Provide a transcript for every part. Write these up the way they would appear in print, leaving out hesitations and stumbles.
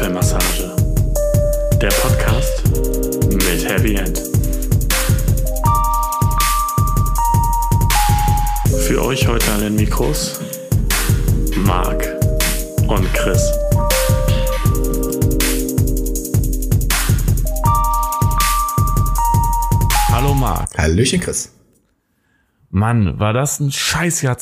Unfallmassage. Der Podcast mit Happy End. Für euch heute an den Mikros Marc und Chris. Hallo Marc. Hallöchen Chris. Mann, war das ein Scheißjahr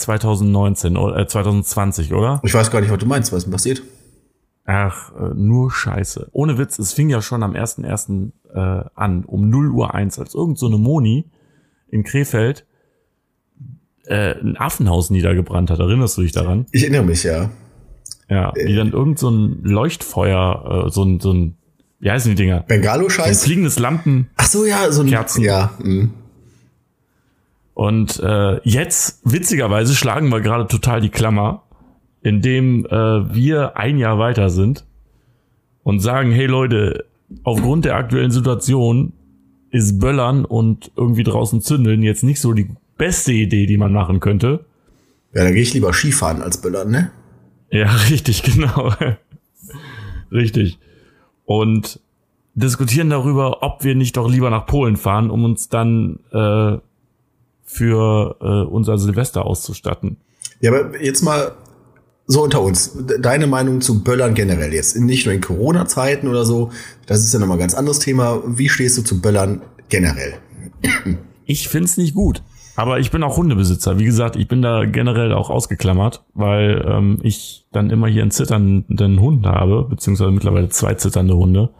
2020, oder? Ich weiß gar nicht, was du meinst. Was ist denn passiert? Ach, nur Scheiße. Ohne Witz, es fing ja schon am 1.1. An, um 0:01 Uhr, als irgend so eine Moni in Krefeld ein Affenhaus niedergebrannt hat. Erinnerst du dich daran? Ich erinnere mich, ja. Ja, die dann irgend so ein Leuchtfeuer, so ein, wie heißen die Dinger? Bengalo-Scheiß? So ein fliegendes Lampen. Ach so, ja, so ein Kerzen. Ja. Und jetzt, witzigerweise, schlagen wir gerade total die Klammer, indem wir ein Jahr weiter sind und sagen, hey Leute, aufgrund der aktuellen Situation ist Böllern und irgendwie draußen zündeln jetzt nicht so die beste Idee, die man machen könnte. Ja, da gehe ich lieber Skifahren als Böllern, ne? Ja, richtig, genau. Richtig. Und diskutieren darüber, ob wir nicht doch lieber nach Polen fahren, um uns dann für unser Silvester auszustatten. Ja, aber jetzt mal so unter uns. Deine Meinung zu Böllern generell jetzt. Nicht nur in Corona-Zeiten oder so. Das ist ja nochmal ein ganz anderes Thema. Wie stehst du zu Böllern generell? Ich find's nicht gut. Aber ich bin auch Hundebesitzer. Wie gesagt, ich bin da generell auch ausgeklammert, weil ich dann immer hier einen zitternden Hund habe, beziehungsweise mittlerweile 2 zitternde Hunde.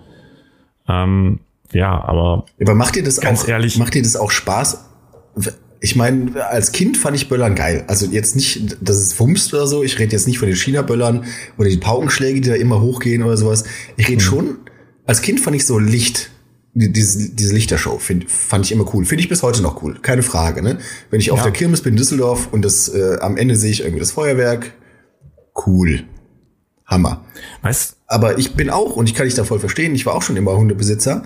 Ja, aber macht dir das ganz auch, ehrlich, macht dir das auch Spaß? Ich meine, als Kind fand ich Böllern geil. Also jetzt nicht, dass es wumst oder so. Ich rede jetzt nicht von den China-Böllern oder die Paukenschläge, die da immer hochgehen oder sowas. Ich rede schon, als Kind fand ich so Licht, diese Lichtershow fand ich immer cool. Finde ich bis heute noch cool. Keine Frage, ne? Wenn ich auf der Kirmes bin in Düsseldorf und am Ende sehe ich irgendwie das Feuerwerk. Cool. Hammer. Weißt, aber ich bin auch, und ich kann dich da voll verstehen, ich war auch schon immer Hundebesitzer.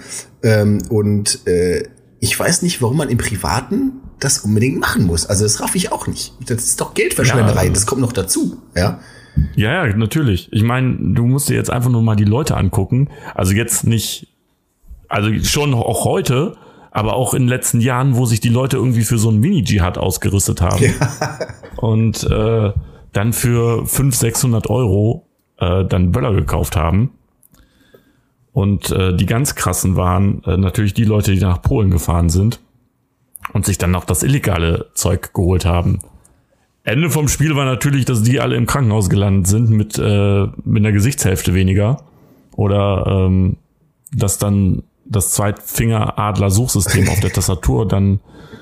Ich weiß nicht, warum man im Privaten das unbedingt machen muss. Also das raff ich auch nicht. Das ist doch Geldverschwenderei. Das kommt noch dazu. Ja, ja, natürlich. Ich meine, du musst dir jetzt einfach nur mal die Leute angucken. Also jetzt nicht, also schon auch heute, aber auch in den letzten Jahren, wo sich die Leute irgendwie für so ein Mini-Jihad ausgerüstet haben. Ja. Und dann für 500-600 Euro dann Böller gekauft haben. Und die ganz krassen waren natürlich die Leute, die nach Polen gefahren sind und sich dann noch das illegale Zeug geholt haben. Ende vom Spiel war natürlich, dass die alle im Krankenhaus gelandet sind mit einer Gesichtshälfte weniger. Oder dass dann das Zweitfinger-Adler-Suchsystem auf der Tastatur dann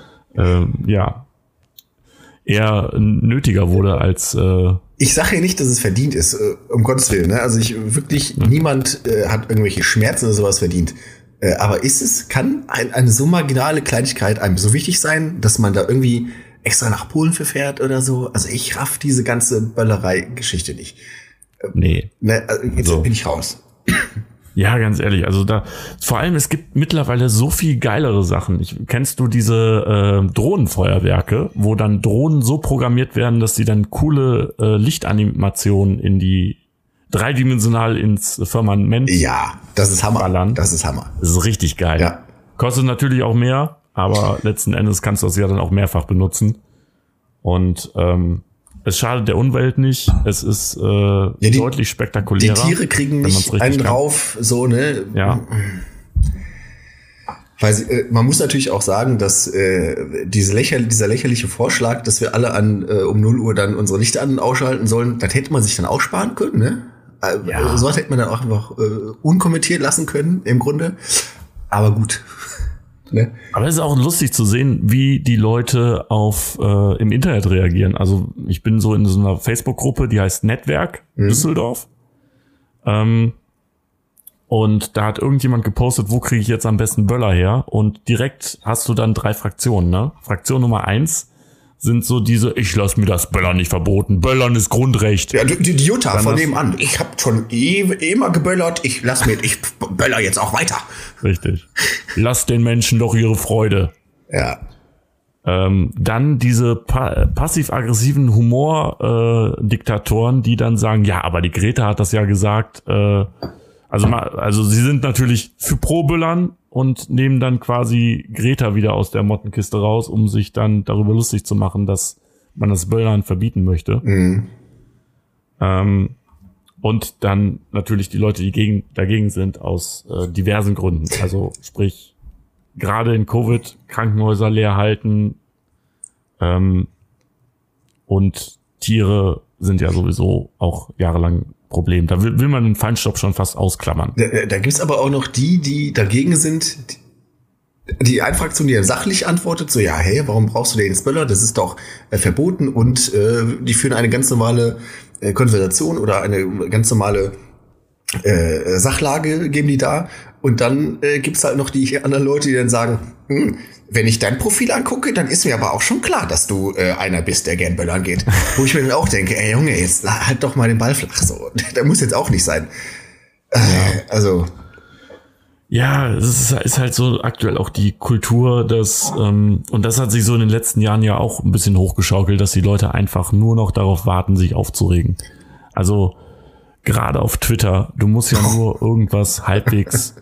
eher nötiger wurde als ich sage ja nicht, dass es verdient ist, um Gottes Willen. Ne? Also niemand hat irgendwelche Schmerzen oder sowas verdient. Aber kann eine so marginale Kleinigkeit einem so wichtig sein, dass man da irgendwie extra nach Polen fährt oder so? Also ich raff diese ganze Böllerei-Geschichte nicht. Nee. Ne, also jetzt bin ich raus. Ja, ganz ehrlich, also vor allem, es gibt mittlerweile so viel geilere Sachen. Kennst du diese Drohnenfeuerwerke, wo dann Drohnen so programmiert werden, dass sie dann coole Lichtanimationen dreidimensional ins Firmament das ist Hammer. ballern? Das ist Hammer. Das ist richtig geil. Ja. Kostet natürlich auch mehr, aber letzten Endes kannst du das ja dann auch mehrfach benutzen. Und es schadet der Umwelt nicht. Es ist deutlich spektakulärer. Die Tiere kriegen nicht einen drauf, so, ne? Ja. Weil man muss natürlich auch sagen, dass dieser lächerliche Vorschlag, dass wir alle um 0 Uhr dann unsere Lichter an- und ausschalten sollen, das hätte man sich dann auch sparen können, ne? Ja. So hätte man dann auch einfach unkommentiert lassen können, im Grunde. Aber gut. Ne? Aber es ist auch lustig zu sehen, wie die Leute im Internet reagieren. Also ich bin so in so einer Facebook-Gruppe, die heißt Netzwerk Düsseldorf. Und da hat irgendjemand gepostet, wo kriege ich jetzt am besten Böller her? Und direkt hast du dann 3 Fraktionen, ne? Fraktion Nummer 1 sind so diese, ich lass mir das Böllern nicht verboten. Böllern ist Grundrecht. Ja, die Jutta von nebenan. Ich hab schon immer geböllert. Ich böller jetzt auch weiter. Richtig. Lass den Menschen doch ihre Freude. Ja. Dann diese passiv-aggressiven Humor-Diktatoren, die dann sagen, ja, aber die Greta hat das ja gesagt, Also sie sind natürlich für Pro-Böllern und nehmen dann quasi Greta wieder aus der Mottenkiste raus, um sich dann darüber lustig zu machen, dass man das Böllern verbieten möchte. Mhm. Und dann natürlich die Leute, die dagegen sind, aus diversen Gründen. Also sprich, gerade in Covid Krankenhäuser leer halten, und Tiere sind ja sowieso auch jahrelang Problem. Da will man den Feinstaub schon fast ausklammern. Da gibt's aber auch noch die dagegen sind, die eine Fraktion, die ja sachlich antwortet, so, ja, hey, warum brauchst du den jetzt Böller? Das ist doch verboten und die führen eine ganz normale Konversation oder eine ganz normale Sachlage geben die da. Und dann gibt's halt noch die anderen Leute, die dann sagen, wenn ich dein Profil angucke, dann ist mir aber auch schon klar, dass du einer bist, der gern Böllern geht. Wo ich mir dann auch denke, ey Junge, jetzt halt doch mal den Ball flach. So, der muss jetzt auch nicht sein. Also. Ja, es ist halt so aktuell auch die Kultur, dass, und das hat sich so in den letzten Jahren ja auch ein bisschen hochgeschaukelt, dass die Leute einfach nur noch darauf warten, sich aufzuregen. Also, gerade auf Twitter, du musst ja nur irgendwas halbwegs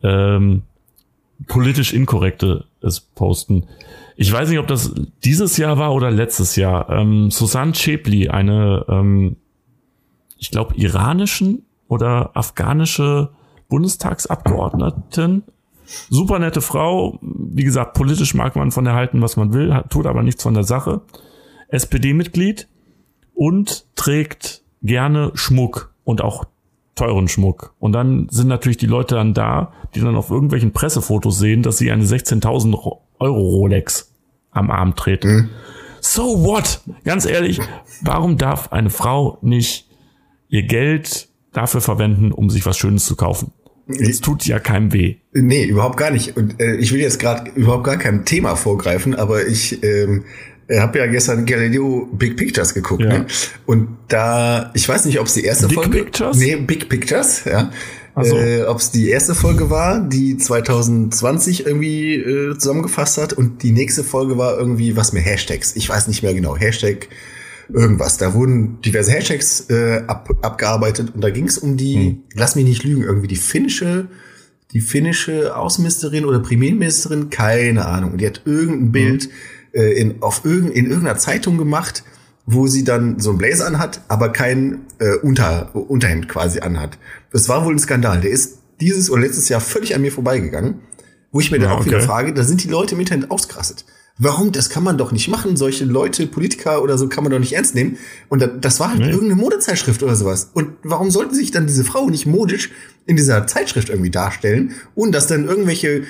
politisch Inkorrektes posten. Ich weiß nicht, ob das dieses Jahr war oder letztes Jahr. Susanne Schäpli, eine, ich glaube, iranischen oder afghanische Bundestagsabgeordneten. Super nette Frau. Wie gesagt, politisch mag man von der halten, was man will, tut aber nichts von der Sache. SPD-Mitglied und trägt gerne Schmuck und auch teuren Schmuck. Und dann sind natürlich die Leute dann da, die dann auf irgendwelchen Pressefotos sehen, dass sie eine 16.000 Euro Rolex am Arm trägt. So what? Ganz ehrlich, warum darf eine Frau nicht ihr Geld dafür verwenden, um sich was Schönes zu kaufen? Es tut ja keinem weh. Nee, überhaupt gar nicht. Und ich will jetzt gerade überhaupt gar kein Thema vorgreifen, aber ich habe ja gestern Galileo Big Pictures geguckt, Ja. ne? Und da, ich weiß nicht, ob es die erste Big Folge... Pictures? Nee, Big Pictures, ja. Ach so. Ob es die erste Folge war, die 2020 irgendwie zusammengefasst hat und die nächste Folge war irgendwie was mit Hashtags. Ich weiß nicht mehr genau. Hashtag irgendwas. Da wurden diverse Hashtags abgearbeitet und da ging es um die, lass mich nicht lügen, irgendwie die finnische Außenministerin oder Premierministerin, keine Ahnung. Und die hat irgendein Bild in irgendeiner Zeitung gemacht, wo sie dann so einen Blazer anhat, aber kein Unterhemd quasi anhat. Das war wohl ein Skandal. Der ist dieses oder letztes Jahr völlig an mir vorbeigegangen, wo ich mir dann auch wieder frage, da sind die Leute im Internet ausgerastet. Warum? Das kann man doch nicht machen. Solche Leute, Politiker oder so, kann man doch nicht ernst nehmen. Und das war halt irgendeine Modezeitschrift oder sowas. Und warum sollte sich dann diese Frau nicht modisch in dieser Zeitschrift irgendwie darstellen und dass dann irgendwelche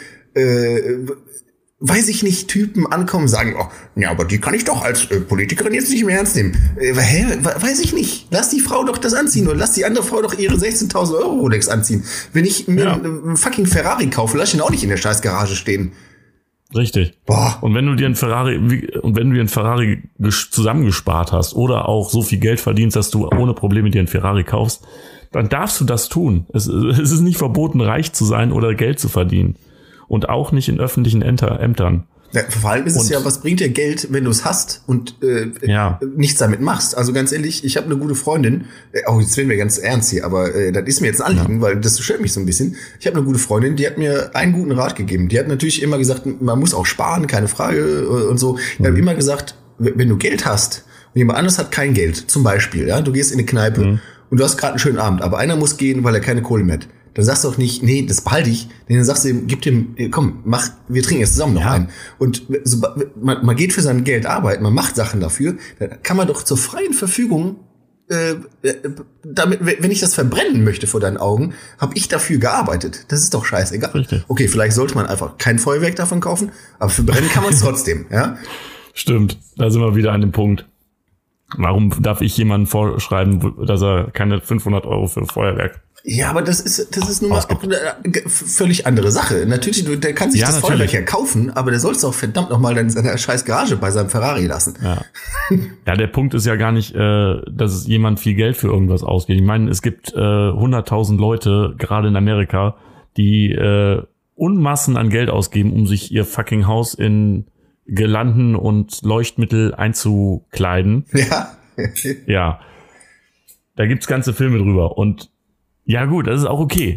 weiß ich nicht, Typen ankommen und sagen, oh, ja, aber die kann ich doch als Politikerin jetzt nicht mehr ernst nehmen. Weiß ich nicht. Lass die Frau doch das anziehen oder lass die andere Frau doch ihre 16.000 Euro Rolex anziehen. Wenn ich mir einen fucking Ferrari kaufe, lass ich ihn auch nicht in der scheiß Garage stehen. Richtig. Boah. Und wenn du dir einen Ferrari zusammengespart hast oder auch so viel Geld verdienst, dass du ohne Probleme dir einen Ferrari kaufst, dann darfst du das tun. Es ist nicht verboten, reich zu sein oder Geld zu verdienen. Und auch nicht in öffentlichen Ämtern. Ja, vor allem ist es ja, was bringt dir Geld, wenn du es hast und nichts damit machst? Also ganz ehrlich, ich habe eine gute Freundin, jetzt werden wir ganz ernst hier, aber das ist mir jetzt ein Anliegen, weil das stört mich so ein bisschen. Ich habe eine gute Freundin, die hat mir einen guten Rat gegeben. Die hat natürlich immer gesagt, man muss auch sparen, keine Frage und so. Die hat immer gesagt, wenn du Geld hast und jemand anderes hat kein Geld, zum Beispiel, ja, du gehst in eine Kneipe und du hast gerade einen schönen Abend, aber einer muss gehen, weil er keine Kohle mehr hat. Dann sagst du auch nicht, nee, das behalte ich. Dann sagst du ihm, gib dem, komm, wir trinken jetzt zusammen noch ein. Und so, man geht für sein Geld arbeiten, man macht Sachen dafür, dann kann man doch zur freien Verfügung, damit, wenn ich das verbrennen möchte vor deinen Augen, habe ich dafür gearbeitet. Das ist doch scheißegal. Richtig. Okay, vielleicht sollte man einfach kein Feuerwerk davon kaufen, aber verbrennen kann man es trotzdem, ja? Stimmt, da sind wir wieder an dem Punkt. Warum darf ich jemandem vorschreiben, dass er keine 500 Euro für Feuerwerk? Ja, aber das ist nun mal auch eine völlig andere Sache. Natürlich, der kann sich das Feuerwerk ja kaufen, aber der soll es doch verdammt noch mal in seiner scheiß Garage bei seinem Ferrari lassen. Ja, der Punkt ist ja gar nicht, dass jemand viel Geld für irgendwas ausgeht. Ich meine, es gibt 100.000 Leute, gerade in Amerika, die Unmassen an Geld ausgeben, um sich ihr fucking Haus in Girlanden und Leuchtmittel einzukleiden. Ja. Ja. Da gibt's ganze Filme drüber und ja gut, das ist auch okay.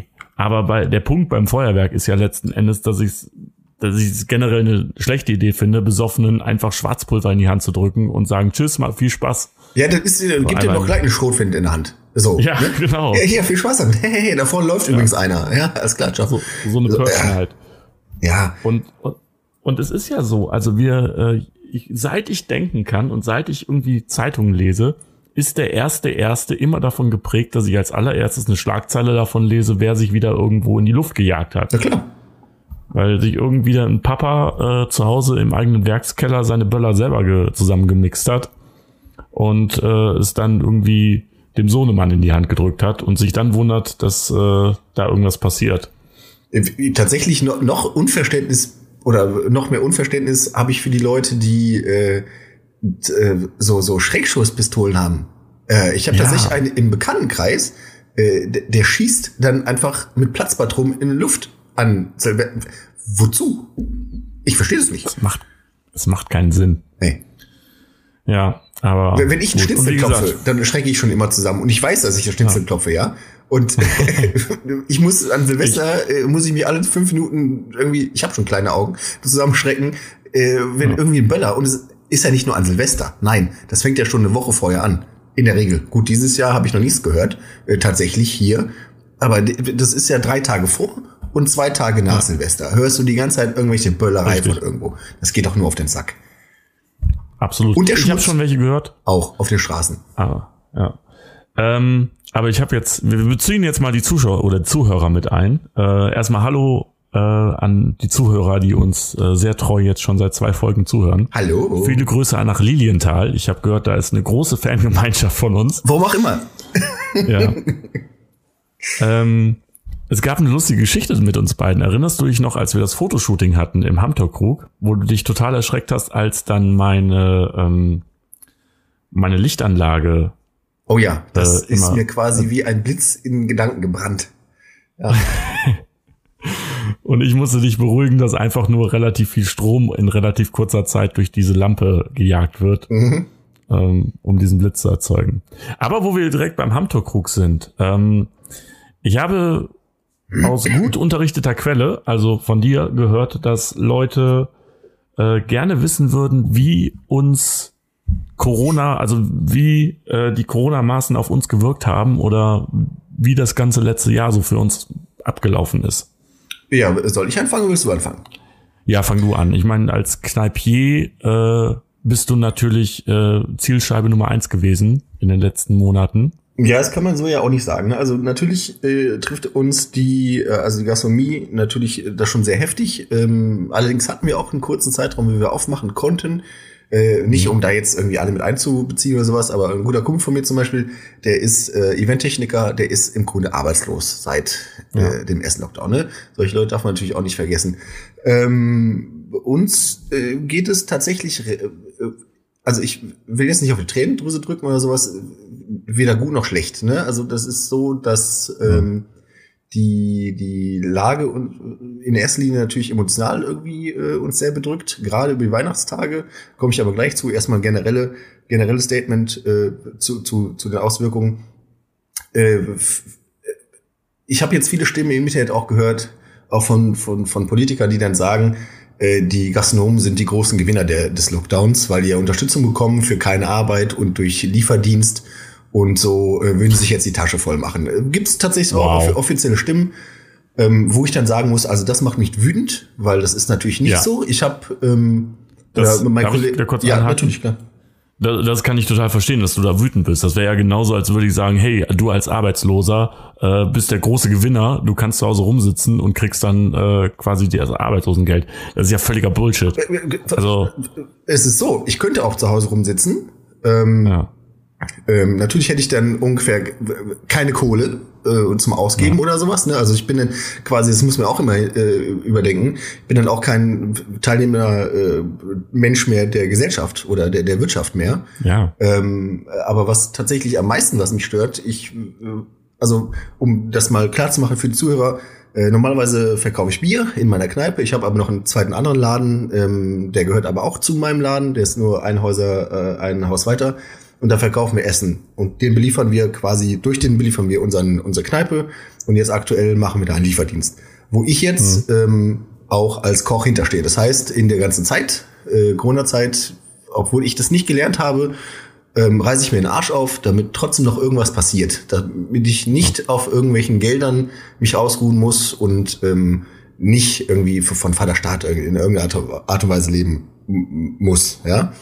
Aber der Punkt beim Feuerwerk ist ja letzten Endes, dass ich es generell eine schlechte Idee finde, Besoffenen einfach Schwarzpulver in die Hand zu drücken und sagen, tschüss, mal viel Spaß. Ja, das gibt dir doch gleich eine Schrotflinte in der Hand. So. Ja, ne? Genau. Ja, hier, viel Spaß dann. Hey, da vorne läuft übrigens einer. Ja, alles klar, ciao. So eine Pörtchen halt. Ja. Und es ist ja so, also seit ich denken kann und seit ich irgendwie Zeitungen lese, ist der erste immer davon geprägt, dass ich als allererstes eine Schlagzeile davon lese, wer sich wieder irgendwo in die Luft gejagt hat. Na klar. Weil sich irgendwie ein Papa zu Hause im eigenen Werkskeller seine Böller selber zusammengemixt hat und es dann irgendwie dem Sohnemann in die Hand gedrückt hat und sich dann wundert, dass da irgendwas passiert. Tatsächlich noch Unverständnis oder noch mehr Unverständnis habe ich für die Leute, die so Schreckschusspistolen haben. Ich habe tatsächlich einen im Bekanntenkreis, der schießt dann einfach mit Platzpatronen in die Luft an. Wozu? Ich verstehe das nicht. Es macht keinen Sinn. Nee. Ja, aber wenn ich einen Schnitzel klopfe, dann schrecke ich schon immer zusammen. Und ich weiß, dass ich einen Schnitzel klopfe, ja. Und ich muss an Silvester, muss ich mir alle 5 Minuten irgendwie, ich habe schon kleine Augen, zusammenschrecken, wenn irgendwie ein Böller, und es ist ja nicht nur an Silvester, nein, das fängt ja schon eine Woche vorher an, in der Regel. Gut, dieses Jahr habe ich noch nichts gehört, tatsächlich hier, aber das ist ja 3 Tage vor und 2 Tage nach Silvester. Hörst du die ganze Zeit irgendwelche Böllerei von irgendwo. Das geht doch nur auf den Sack. Absolut. Und ich habe schon welche gehört. Auch auf den Straßen. Ja. Aber ich habe wir beziehen jetzt mal die Zuschauer oder Zuhörer mit ein. Erstmal Hallo an die Zuhörer, die uns sehr treu jetzt schon seit 2 Folgen zuhören. Hallo. Viele Grüße nach Lilienthal. Ich habe gehört, da ist eine große Fangemeinschaft von uns. Warum auch immer. Ja. Es gab eine lustige Geschichte mit uns beiden. Erinnerst du dich noch, als wir das Fotoshooting hatten im Hamterkrug, wo du dich total erschreckt hast, als dann meine Lichtanlage... Oh ja, das ist mir quasi wie ein Blitz in den Gedanken gebrannt. Ja. Und ich musste dich beruhigen, dass einfach nur relativ viel Strom in relativ kurzer Zeit durch diese Lampe gejagt wird, um diesen Blitz zu erzeugen. Aber wo wir direkt beim Hamterkrug sind, ich habe aus gut unterrichteter Quelle, also von dir, gehört, dass Leute gerne wissen würden, wie uns Corona, also wie die Corona-Maßnahmen auf uns gewirkt haben oder wie das ganze letzte Jahr so für uns abgelaufen ist. Ja, soll ich anfangen oder willst du anfangen? Ja, fang du an. Ich meine, als Kneipier bist du natürlich Zielscheibe Nummer 1 gewesen in den letzten Monaten. Ja, das kann man so ja auch nicht sagen. Ne? Also natürlich trifft uns die Gastronomie natürlich das schon sehr heftig. Allerdings hatten wir auch einen kurzen Zeitraum, wie wir aufmachen konnten. Nicht um da jetzt irgendwie alle mit einzubeziehen oder sowas, aber ein guter Kumpel von mir zum Beispiel, der ist Eventtechniker, der ist im Grunde arbeitslos seit dem ersten Lockdown. Ne? Solche Leute darf man natürlich auch nicht vergessen. Uns geht es tatsächlich, also ich will jetzt nicht auf die Tränendrüse drücken oder sowas, weder gut noch schlecht. Ne? Also das ist so, dass die Lage in erster Linie natürlich emotional irgendwie uns sehr bedrückt, gerade über die Weihnachtstage. Komme ich aber gleich zu. Erstmal ein generelles Statement zu den Auswirkungen. Ich habe jetzt viele Stimmen im Internet auch gehört, auch von Politikern, die dann sagen, die Gastronomen sind die großen Gewinner des Lockdowns, weil die ja Unterstützung bekommen für keine Arbeit und durch Lieferdienst. Und so würden sie sich jetzt die Tasche voll machen. Gibt es tatsächlich auch offizielle Stimmen, wo ich dann sagen muss, also das macht mich wütend, weil das ist natürlich nicht so. Ich habe mein Kollege, ja, natürlich, klar. Das kann ich total verstehen, dass du da wütend bist. Das wäre ja genauso, als würde ich sagen, hey, du als Arbeitsloser bist der große Gewinner, du kannst zu Hause rumsitzen und kriegst dann quasi das Arbeitslosengeld. Das ist ja völliger Bullshit. Also es ist so, ich könnte auch zu Hause rumsitzen. Natürlich hätte ich dann ungefähr keine Kohle zum Ausgeben oder sowas. Ne? Also ich bin dann quasi, das muss man auch immer überdenken, bin dann auch kein teilnehmender Mensch mehr der Gesellschaft oder der Wirtschaft mehr. Ja. Aber was tatsächlich am meisten, was mich stört, also um das mal klar zu machen für die Zuhörer, normalerweise verkaufe ich Bier in meiner Kneipe. Ich habe aber noch einen zweiten anderen Laden, der gehört aber auch zu meinem Laden. Der ist nur ein Haus weiter. und da verkaufen wir Essen. Und durch den beliefern wir unsere Kneipe und jetzt aktuell machen wir da einen Lieferdienst. Wo ich jetzt auch als Koch hinterstehe. Das heißt, in der ganzen Zeit, Corona-Zeit, obwohl ich das nicht gelernt habe, reiße ich mir den Arsch auf, damit trotzdem noch irgendwas passiert. Damit ich nicht auf irgendwelchen Geldern mich ausruhen muss und nicht irgendwie von Vaterstaat in irgendeiner Art und Weise leben muss. Ja?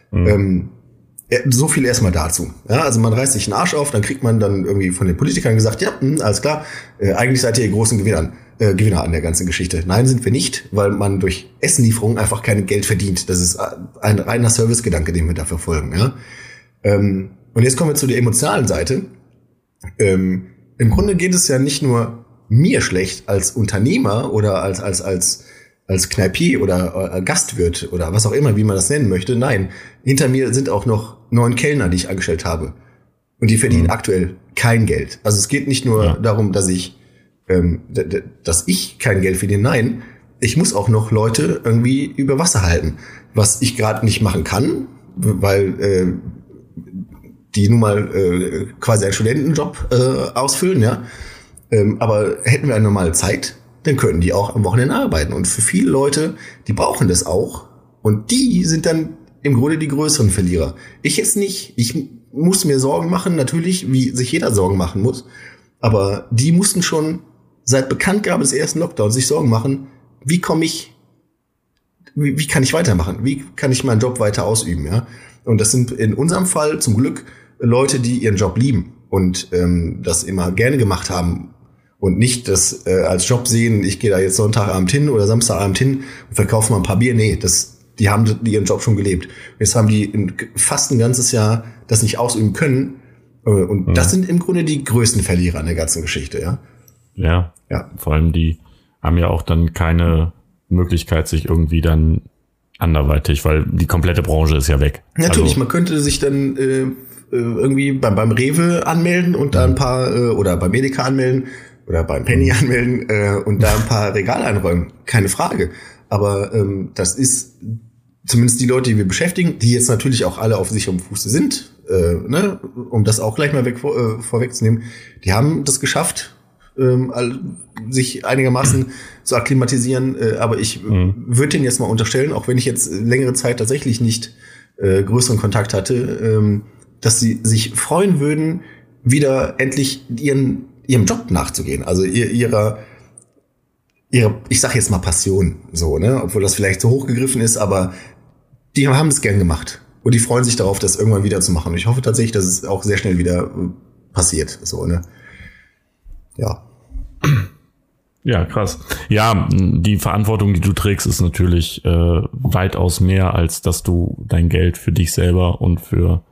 So viel erstmal dazu. Ja, also man reißt sich den Arsch auf, dann kriegt man dann irgendwie von den Politikern gesagt, ja, alles klar, eigentlich seid ihr die großen Gewinner an der ganzen Geschichte. Nein, sind wir nicht, weil man durch Essenlieferungen einfach kein Geld verdient. Das ist ein reiner Servicegedanke, den wir da verfolgen. Ja? Und jetzt kommen wir zu der emotionalen Seite. Im Grunde geht es ja nicht nur mir schlecht als Unternehmer oder als Kneipier oder Gastwirt oder was auch immer, wie man das nennen möchte. Nein, hinter mir sind auch noch 9 Kellner, die ich angestellt habe. Und die verdienen aktuell kein Geld. Also es geht nicht nur darum, dass ich kein Geld verdiene. Nein, ich muss auch noch Leute irgendwie über Wasser halten. Was ich gerade nicht machen kann, weil die nun mal quasi einen Studentenjob ausfüllen, ja. Aber hätten wir eine normale Zeit, dann könnten die auch am Wochenende arbeiten. Und für viele Leute, die brauchen das auch. Und die sind dann im Grunde die größeren Verlierer. Ich jetzt nicht. Ich muss mir Sorgen machen, natürlich, wie sich jeder Sorgen machen muss. Aber die mussten schon seit Bekanntgabe des ersten Lockdowns sich Sorgen machen, wie kann ich weitermachen? Wie kann ich meinen Job weiter ausüben? Ja? Und das sind in unserem Fall zum Glück Leute, die ihren Job lieben und das immer gerne gemacht haben. Und nicht das als Job sehen, ich gehe da jetzt Sonntagabend hin oder Samstagabend hin und verkaufe mal ein paar Bier. Nee, die haben ihren Job schon gelebt. Jetzt haben die fast ein ganzes Jahr das nicht ausüben können. Und das sind im Grunde die größten Verlierer an der ganzen Geschichte, ja. Ja. Vor allem die haben ja auch dann keine Möglichkeit, sich irgendwie dann anderweitig, weil die komplette Branche ist ja weg. Natürlich, man könnte sich dann irgendwie beim Rewe anmelden und da ein paar, oder beim Edeka anmelden oder beim Penny anmelden und da ein paar Regale einräumen. Keine Frage. Aber das ist zumindest die Leute, die wir beschäftigen, die jetzt natürlich auch alle auf sicherem Fuße sind, um das auch gleich mal vorwegzunehmen, die haben das geschafft, sich einigermaßen zu akklimatisieren. Aber ich würde denen jetzt mal unterstellen, auch wenn ich jetzt längere Zeit tatsächlich nicht größeren Kontakt hatte, dass sie sich freuen würden, wieder endlich ihrem Job nachzugehen. Also ihrer, ich sag jetzt mal Passion, so, ne, obwohl das vielleicht so hochgegriffen ist, aber die haben das gern gemacht. Und die freuen sich darauf, das irgendwann wieder zu machen. Und ich hoffe tatsächlich, dass es auch sehr schnell wieder passiert, so, ne. Ja. Ja, krass. Ja, die Verantwortung, die du trägst, ist natürlich weitaus mehr, als dass du dein Geld für dich selber und für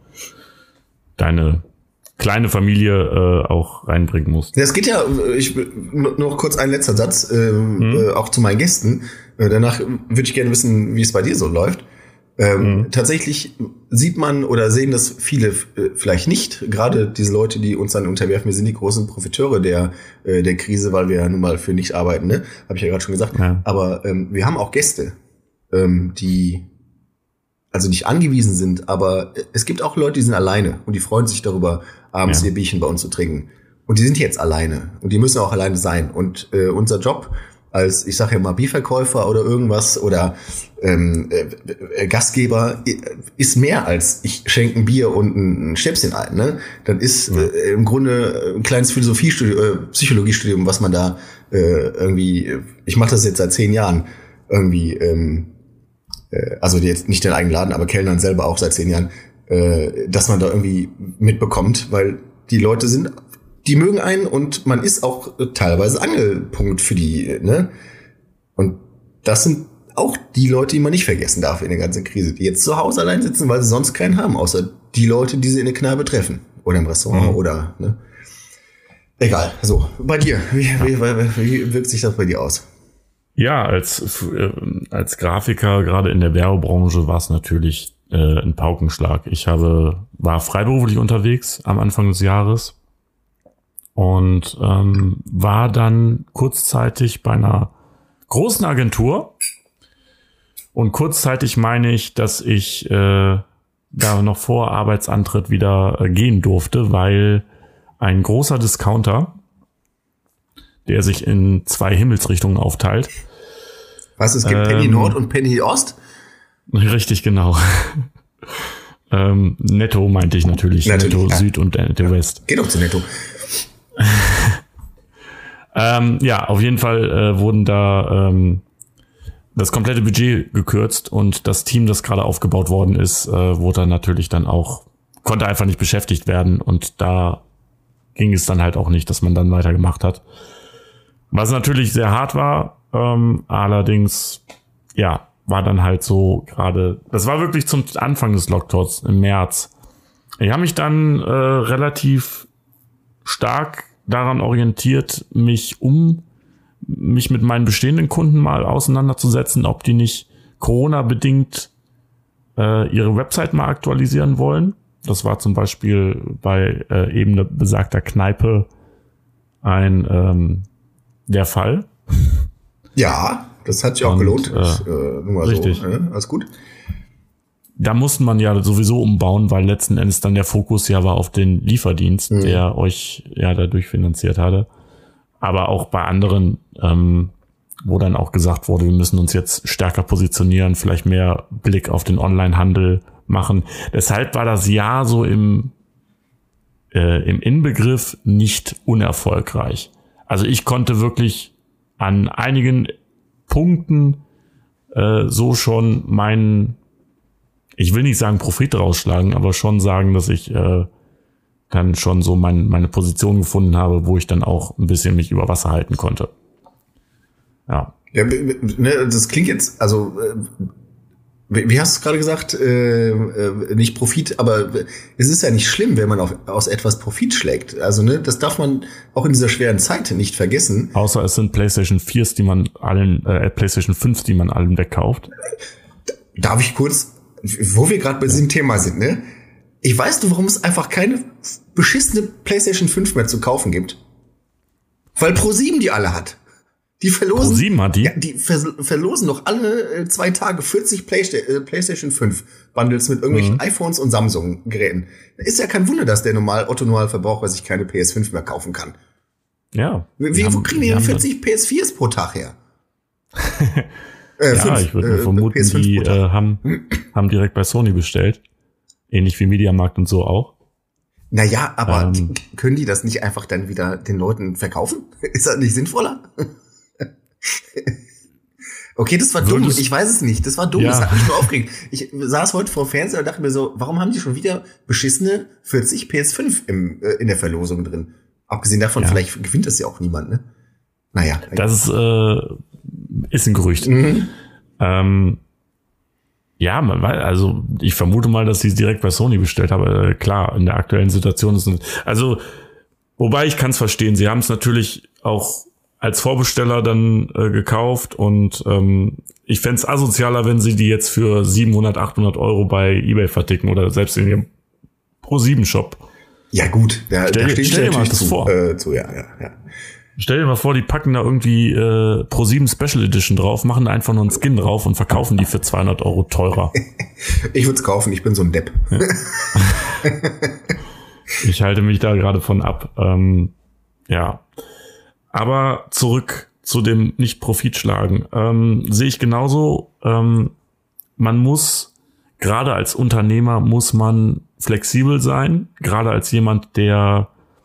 deine kleine Familie auch reinbringen musst. Ja, es geht ja, noch kurz ein letzter Satz, auch zu meinen Gästen. Danach würde ich gerne wissen, wie es bei dir so läuft. Tatsächlich sieht man oder sehen das viele vielleicht nicht. Gerade diese Leute, die uns dann unterwerfen, wir sind die großen Profiteure der Krise, weil wir ja nun mal für nicht arbeiten, ne? Habe ich ja gerade schon gesagt. Ja. Aber wir haben auch Gäste, die also nicht angewiesen sind, aber es gibt auch Leute, die sind alleine und die freuen sich darüber, abends ihr Bierchen bei uns zu trinken. Und die sind jetzt alleine und die müssen auch alleine sein. Und unser Job als, ich sage ja mal, Bierverkäufer oder irgendwas oder Gastgeber ist mehr als ich schenke ein Bier und ein Schnäpschen ein. Ne? Dann ist im Grunde ein kleines Psychologiestudium, was man da irgendwie, ich mache das jetzt seit 10 Jahren, irgendwie, also jetzt nicht den eigenen Laden, aber Kellnern selber auch seit 10 Jahren, dass man da irgendwie mitbekommt, weil die Leute die mögen einen und man ist auch teilweise Angelpunkt für die, ne? Und das sind auch die Leute, die man nicht vergessen darf in der ganzen Krise, die jetzt zu Hause allein sitzen, weil sie sonst keinen haben, außer die Leute, die sie in der Kneipe treffen oder im Restaurant oder, ne? Egal. So, bei dir, wie wirkt sich das bei dir aus? Ja, als Grafiker, gerade in der Werbebranche, war es natürlich ein Paukenschlag. Ich war freiberuflich unterwegs am Anfang des Jahres und war dann kurzzeitig bei einer großen Agentur. Und kurzzeitig meine ich, dass ich da noch vor Arbeitsantritt wieder gehen durfte, weil ein großer Discounter, der sich in 2 Himmelsrichtungen aufteilt. Was, es gibt Penny Nord und Penny Ost? Richtig, genau. Netto meinte ich natürlich Netto ja. Süd und Netto West. Geht doch zu Netto. Ja, auf jeden Fall wurden da das komplette Budget gekürzt und das Team, das gerade aufgebaut worden ist, wurde dann natürlich dann auch, konnte einfach nicht beschäftigt werden und da ging es dann halt auch nicht, dass man dann weitergemacht hat. Was natürlich sehr hart war, allerdings, ja, war dann halt so gerade, das war wirklich zum Anfang des Lockdowns im März. Ich habe mich dann relativ stark daran orientiert, mich mit meinen bestehenden Kunden mal auseinanderzusetzen, ob die nicht Corona-bedingt ihre Website mal aktualisieren wollen. Das war zum Beispiel bei eben besagter Kneipe der Fall. Ja, das hat sich auch gelohnt. Nur mal richtig. So, alles gut. Da musste man ja sowieso umbauen, weil letzten Endes dann der Fokus ja war auf den Lieferdienst, der euch ja dadurch finanziert hatte. Aber auch bei anderen, wo dann auch gesagt wurde, wir müssen uns jetzt stärker positionieren, vielleicht mehr Blick auf den Onlinehandel machen. Deshalb war das Jahr so im Inbegriff nicht unerfolgreich. Also ich konnte wirklich an einigen Punkten so schon ich will nicht sagen Profit rausschlagen, aber schon sagen, dass ich dann schon so meine Position gefunden habe, wo ich dann auch ein bisschen mich über Wasser halten konnte. Ja. Ja, das klingt jetzt, also wie hast du es gerade gesagt, nicht Profit, aber es ist ja nicht schlimm, wenn man aus etwas Profit schlägt. Also das darf man auch in dieser schweren Zeit nicht vergessen. Außer es sind PlayStation 4s, PlayStation 5s, die man allen wegkauft. Darf ich kurz, wo wir gerade bei diesem Thema sind, ne? Ich weiß nur, warum es einfach keine beschissene PlayStation 5 mehr zu kaufen gibt. Weil Pro7 die alle hat. Die verlosen. Pro7 hat die? Ja, die verlosen noch alle 2 Tage 40 PlayStation 5 Bundles mit irgendwelchen iPhones und Samsung-Geräten. Ist ja kein Wunder, dass der Otto-Normalverbraucher sich keine PS5 mehr kaufen kann. Ja. Wo kriegen die denn 40 PS4s pro Tag her? Ich würde vermuten, die haben direkt bei Sony bestellt. Ähnlich wie Mediamarkt und so auch. Naja, aber können die das nicht einfach dann wieder den Leuten verkaufen? Ist das nicht sinnvoller? Okay, das war dumm. Ich weiß es nicht. Das war dumm. Ja. Das hat mich nur aufgeregt. Ich saß heute vor Fernseher und dachte mir so, warum haben die schon wieder beschissene 40 PS5 in der Verlosung drin? Abgesehen davon, vielleicht gewinnt das ja auch niemand, ne? Naja. Das ist ein Gerücht. Ja, also ich vermute mal, dass sie es direkt bei Sony bestellt haben. Aber klar, in der aktuellen Situation ist es, also, wobei ich kann es verstehen. Sie haben es natürlich auch als Vorbesteller dann gekauft und ich fänd's asozialer, wenn sie die jetzt für 700, 800 Euro bei eBay verticken oder selbst in ihrem Pro7-Shop. Ja gut, da stehe ich natürlich vor. Ja. Stell dir mal vor, die packen da irgendwie Pro7 Special Edition drauf, machen da einfach nur einen Skin drauf und verkaufen die für 200 Euro teurer. Ich würde es kaufen, ich bin so ein Depp. Ja. Ich halte mich da gerade von ab. Ja. Aber zurück zu dem Nicht-Profit-Schlagen. Sehe ich genauso. Man muss, gerade als Unternehmer, muss man flexibel sein. Gerade als jemand, der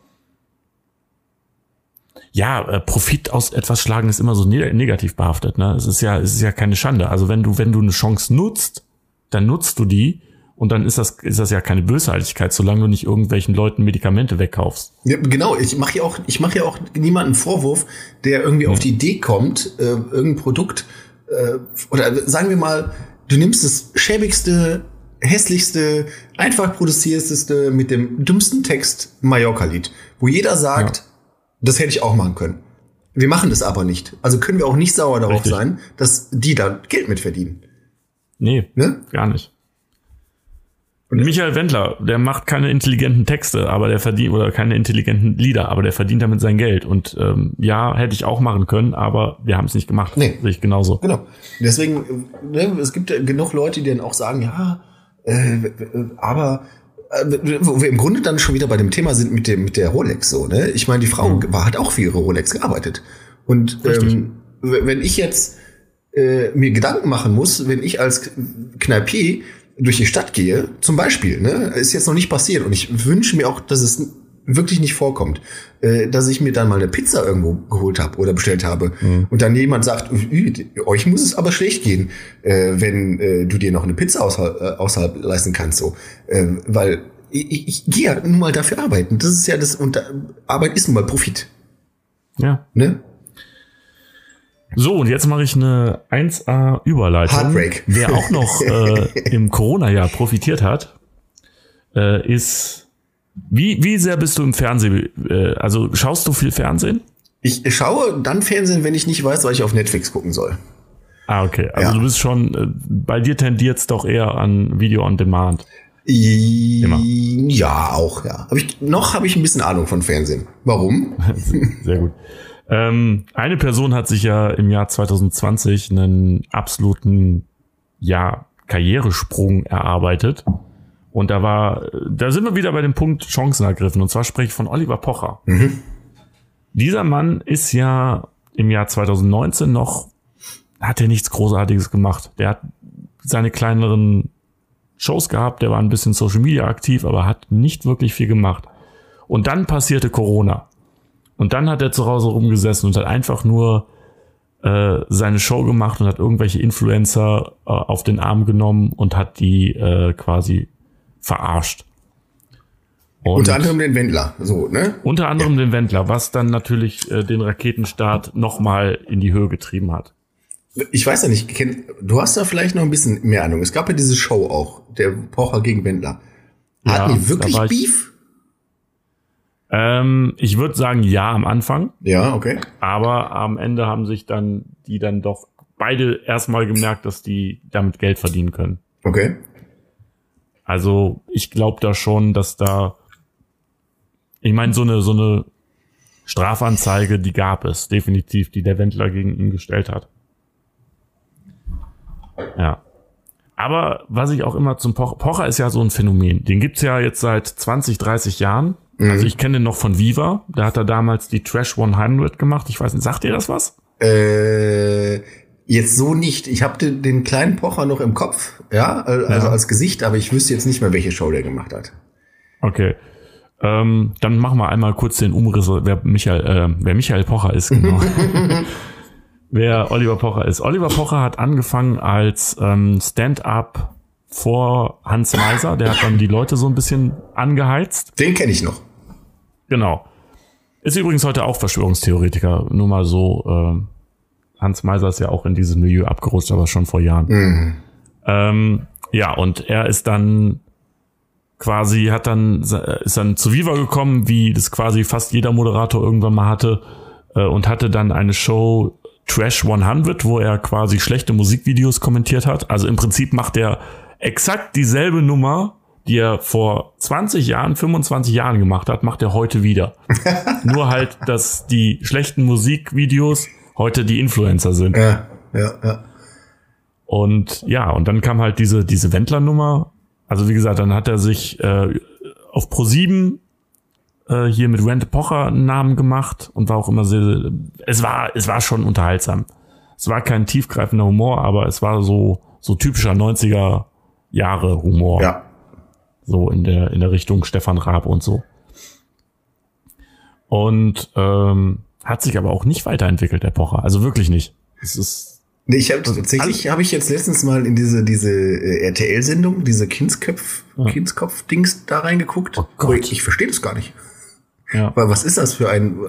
Profit aus etwas schlagen ist immer so negativ behaftet, ne? Es ist ja keine Schande. Also wenn du eine Chance nutzt, dann nutzt du die und dann ist das ja keine Bösartigkeit, solange du nicht irgendwelchen Leuten Medikamente wegkaufst. Ja, genau, ich mache ja auch niemanden Vorwurf, der irgendwie auf die Idee kommt, irgendein Produkt oder sagen wir mal, du nimmst das schäbigste, hässlichste, einfach produzierteste mit dem dümmsten Text Mallorca-Lied, wo jeder sagt, das hätte ich auch machen können. Wir machen das aber nicht. Also können wir auch nicht sauer darauf sein, dass die da Geld mit verdienen. Nee, gar nicht. Und Michael Wendler, der macht keine intelligenten Texte, aber der verdient, oder keine intelligenten Lieder, aber der verdient damit sein Geld. Und hätte ich auch machen können, aber wir haben es nicht gemacht. Nee. Sehe ich genauso. Genau. Deswegen, es gibt genug Leute, die dann auch sagen, Aber wo wir im Grunde dann schon wieder bei dem Thema sind mit der Rolex so, ne? Ich meine, die Frau hat auch für ihre Rolex gearbeitet. Und wenn ich jetzt mir Gedanken machen muss, wenn ich als Kneipier durch die Stadt gehe, zum Beispiel, ne, ist jetzt noch nicht passiert und ich wünsche mir auch, dass es wirklich nicht vorkommt, dass ich mir dann mal eine Pizza irgendwo geholt habe oder bestellt habe und dann jemand sagt, euch muss es aber schlecht gehen, wenn du dir noch eine Pizza außerhalb leisten kannst, so, weil ich gehe ja nun mal dafür arbeiten. Das ist ja das, und Arbeit ist nun mal Profit. Ja. Ne? So, und jetzt mache ich eine 1A-Überleitung. Heartbreak. Wer auch noch im Corona-Jahr profitiert hat, ist, wie sehr bist du im Fernsehen? Also schaust du viel Fernsehen? Ich schaue dann Fernsehen, wenn ich nicht weiß, was ich auf Netflix gucken soll. Ah, okay. Also du bist schon, bei dir tendiert es doch eher an Video on Demand. Immer. Ja, auch, ja. Habe ich ein bisschen Ahnung von Fernsehen. Warum? Sehr gut. Eine Person hat sich ja im Jahr 2020 einen absoluten, Karrieresprung erarbeitet. Und da sind wir wieder bei dem Punkt Chancen ergriffen. Und zwar spreche ich von Oliver Pocher. Mhm. Dieser Mann ist ja im Jahr 2019 hat er nichts Großartiges gemacht. Der hat seine kleineren Shows gehabt, der war ein bisschen Social Media aktiv, aber hat nicht wirklich viel gemacht. Und dann passierte Corona. Und dann hat er zu Hause rumgesessen und hat einfach nur seine Show gemacht und hat irgendwelche Influencer auf den Arm genommen und hat die quasi verarscht. Und unter anderem den Wendler, so, ne? Unter anderem den Wendler, was dann natürlich den Raketenstart nochmal in die Höhe getrieben hat. Ich weiß ja nicht, du hast da vielleicht noch ein bisschen mehr Ahnung. Es gab ja diese Show auch, der Pocher gegen Wendler. Hatten die wirklich Beef? Ich würde sagen, ja, am Anfang. Ja, okay. Aber am Ende haben sich dann doch beide erstmal gemerkt, dass die damit Geld verdienen können. Okay. Also ich glaube da schon, dass ich meine, so eine Strafanzeige, die gab es definitiv, die der Wendler gegen ihn gestellt hat. Ja. Aber was ich auch immer zum Pocher ist ja so ein Phänomen. Den gibt's ja jetzt seit 20, 30 Jahren. Mhm. Also ich kenne den noch von Viva. Da hat er damals die Trash 100 gemacht. Ich weiß nicht, sagt ihr das was? Jetzt so nicht. Ich habe den kleinen Pocher noch im Kopf, also als Gesicht, aber ich wüsste jetzt nicht mehr, welche Show der gemacht hat. Okay. Dann machen wir einmal kurz den Umriss, wer Michael Pocher ist, genau. Wer Oliver Pocher ist. Oliver Pocher hat angefangen als Stand-up vor Hans Meiser. Der hat dann die Leute so ein bisschen angeheizt. Den kenne ich noch. Genau. Ist übrigens heute auch Verschwörungstheoretiker. Nur mal so, Hans Meiser ist ja auch in dieses Milieu abgerutscht, aber schon vor Jahren. Mhm. Und er ist dann quasi, ist dann zu Viva gekommen, wie das quasi fast jeder Moderator irgendwann mal hatte, und hatte dann eine Show Trash 100, wo er quasi schlechte Musikvideos kommentiert hat. Also im Prinzip macht er exakt dieselbe Nummer, die er vor 20 Jahren, 25 Jahren gemacht hat, macht er heute wieder. Nur halt, dass die schlechten Musikvideos heute die Influencer sind. Ja. Und und dann kam halt diese Wendler-Nummer. Also wie gesagt, dann hat er sich auf Pro7 hier mit Wendler Pocher einen Namen gemacht und war auch immer sehr, es war schon unterhaltsam. Es war kein tiefgreifender Humor, aber es war so typischer 90er Jahre Humor. Ja. So in der Richtung Stefan Raab und so. Und hat sich aber auch nicht weiterentwickelt, der Pocher. Also wirklich nicht. Es ist ich habe ich jetzt letztens mal in diese RTL-Sendung, diese Kindskopf-Dings da reingeguckt. Oh Gott. Ich verstehe das gar nicht. Ja. Weil was ist das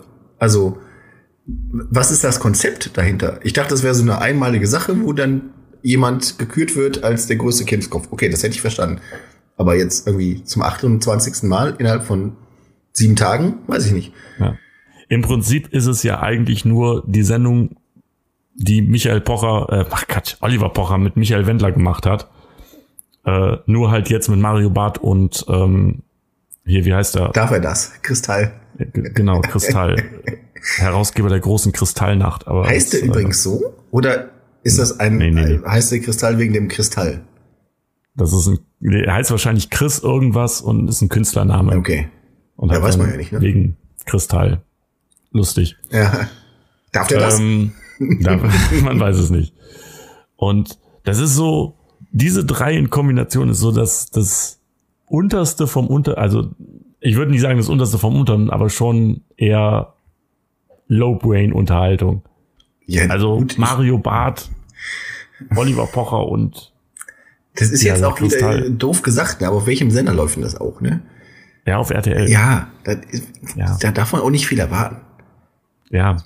was ist das Konzept dahinter? Ich dachte, das wäre so eine einmalige Sache, wo dann jemand gekürt wird als der größte Kindskopf. Okay, das hätte ich verstanden. Aber jetzt irgendwie zum 28. Mal innerhalb von 7 Tagen, weiß ich nicht. Ja. Im Prinzip ist es ja eigentlich nur die Sendung, die Oliver Pocher mit Michael Wendler gemacht hat. Nur halt jetzt mit Mario Barth und hier, wie heißt er? Darf er das? Kristall. Genau, Kristall. Herausgeber der großen Kristallnacht. Aber heißt der übrigens so? Oder ist das heißt der Kristall wegen dem Kristall? Er heißt wahrscheinlich Chris irgendwas und ist ein Künstlername. Okay. Und Ja, weiß man ja nicht, ne? Wegen Kristall. Lustig. Ja. Darf der das? Man weiß es nicht. Und das ist so, diese drei in Kombination ist so das Unterste vom also ich würde nicht sagen das Unterste vom Unteren, aber schon eher Low-Brain-Unterhaltung. Ja, also gut, Mario Barth, Oliver Pocher und das ist jetzt auch wieder Kristall. doof gesagt, ne? Aber auf welchem Sender läuft denn das auch, ne? Ja, auf RTL. Ja, da darf man auch nicht viel erwarten. Ja.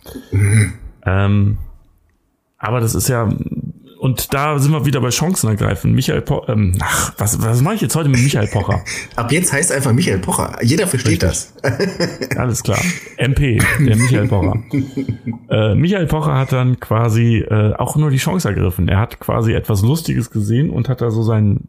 Aber das ist ja, und da sind wir wieder bei Chancen ergreifen. Michael Pocher, was mache ich jetzt heute mit Michael Pocher? Ab jetzt heißt einfach Michael Pocher. Jeder versteht das. Alles klar. MP, der Michael Pocher. Michael Pocher hat dann quasi auch nur die Chance ergriffen. Er hat quasi etwas Lustiges gesehen und hat da so seinen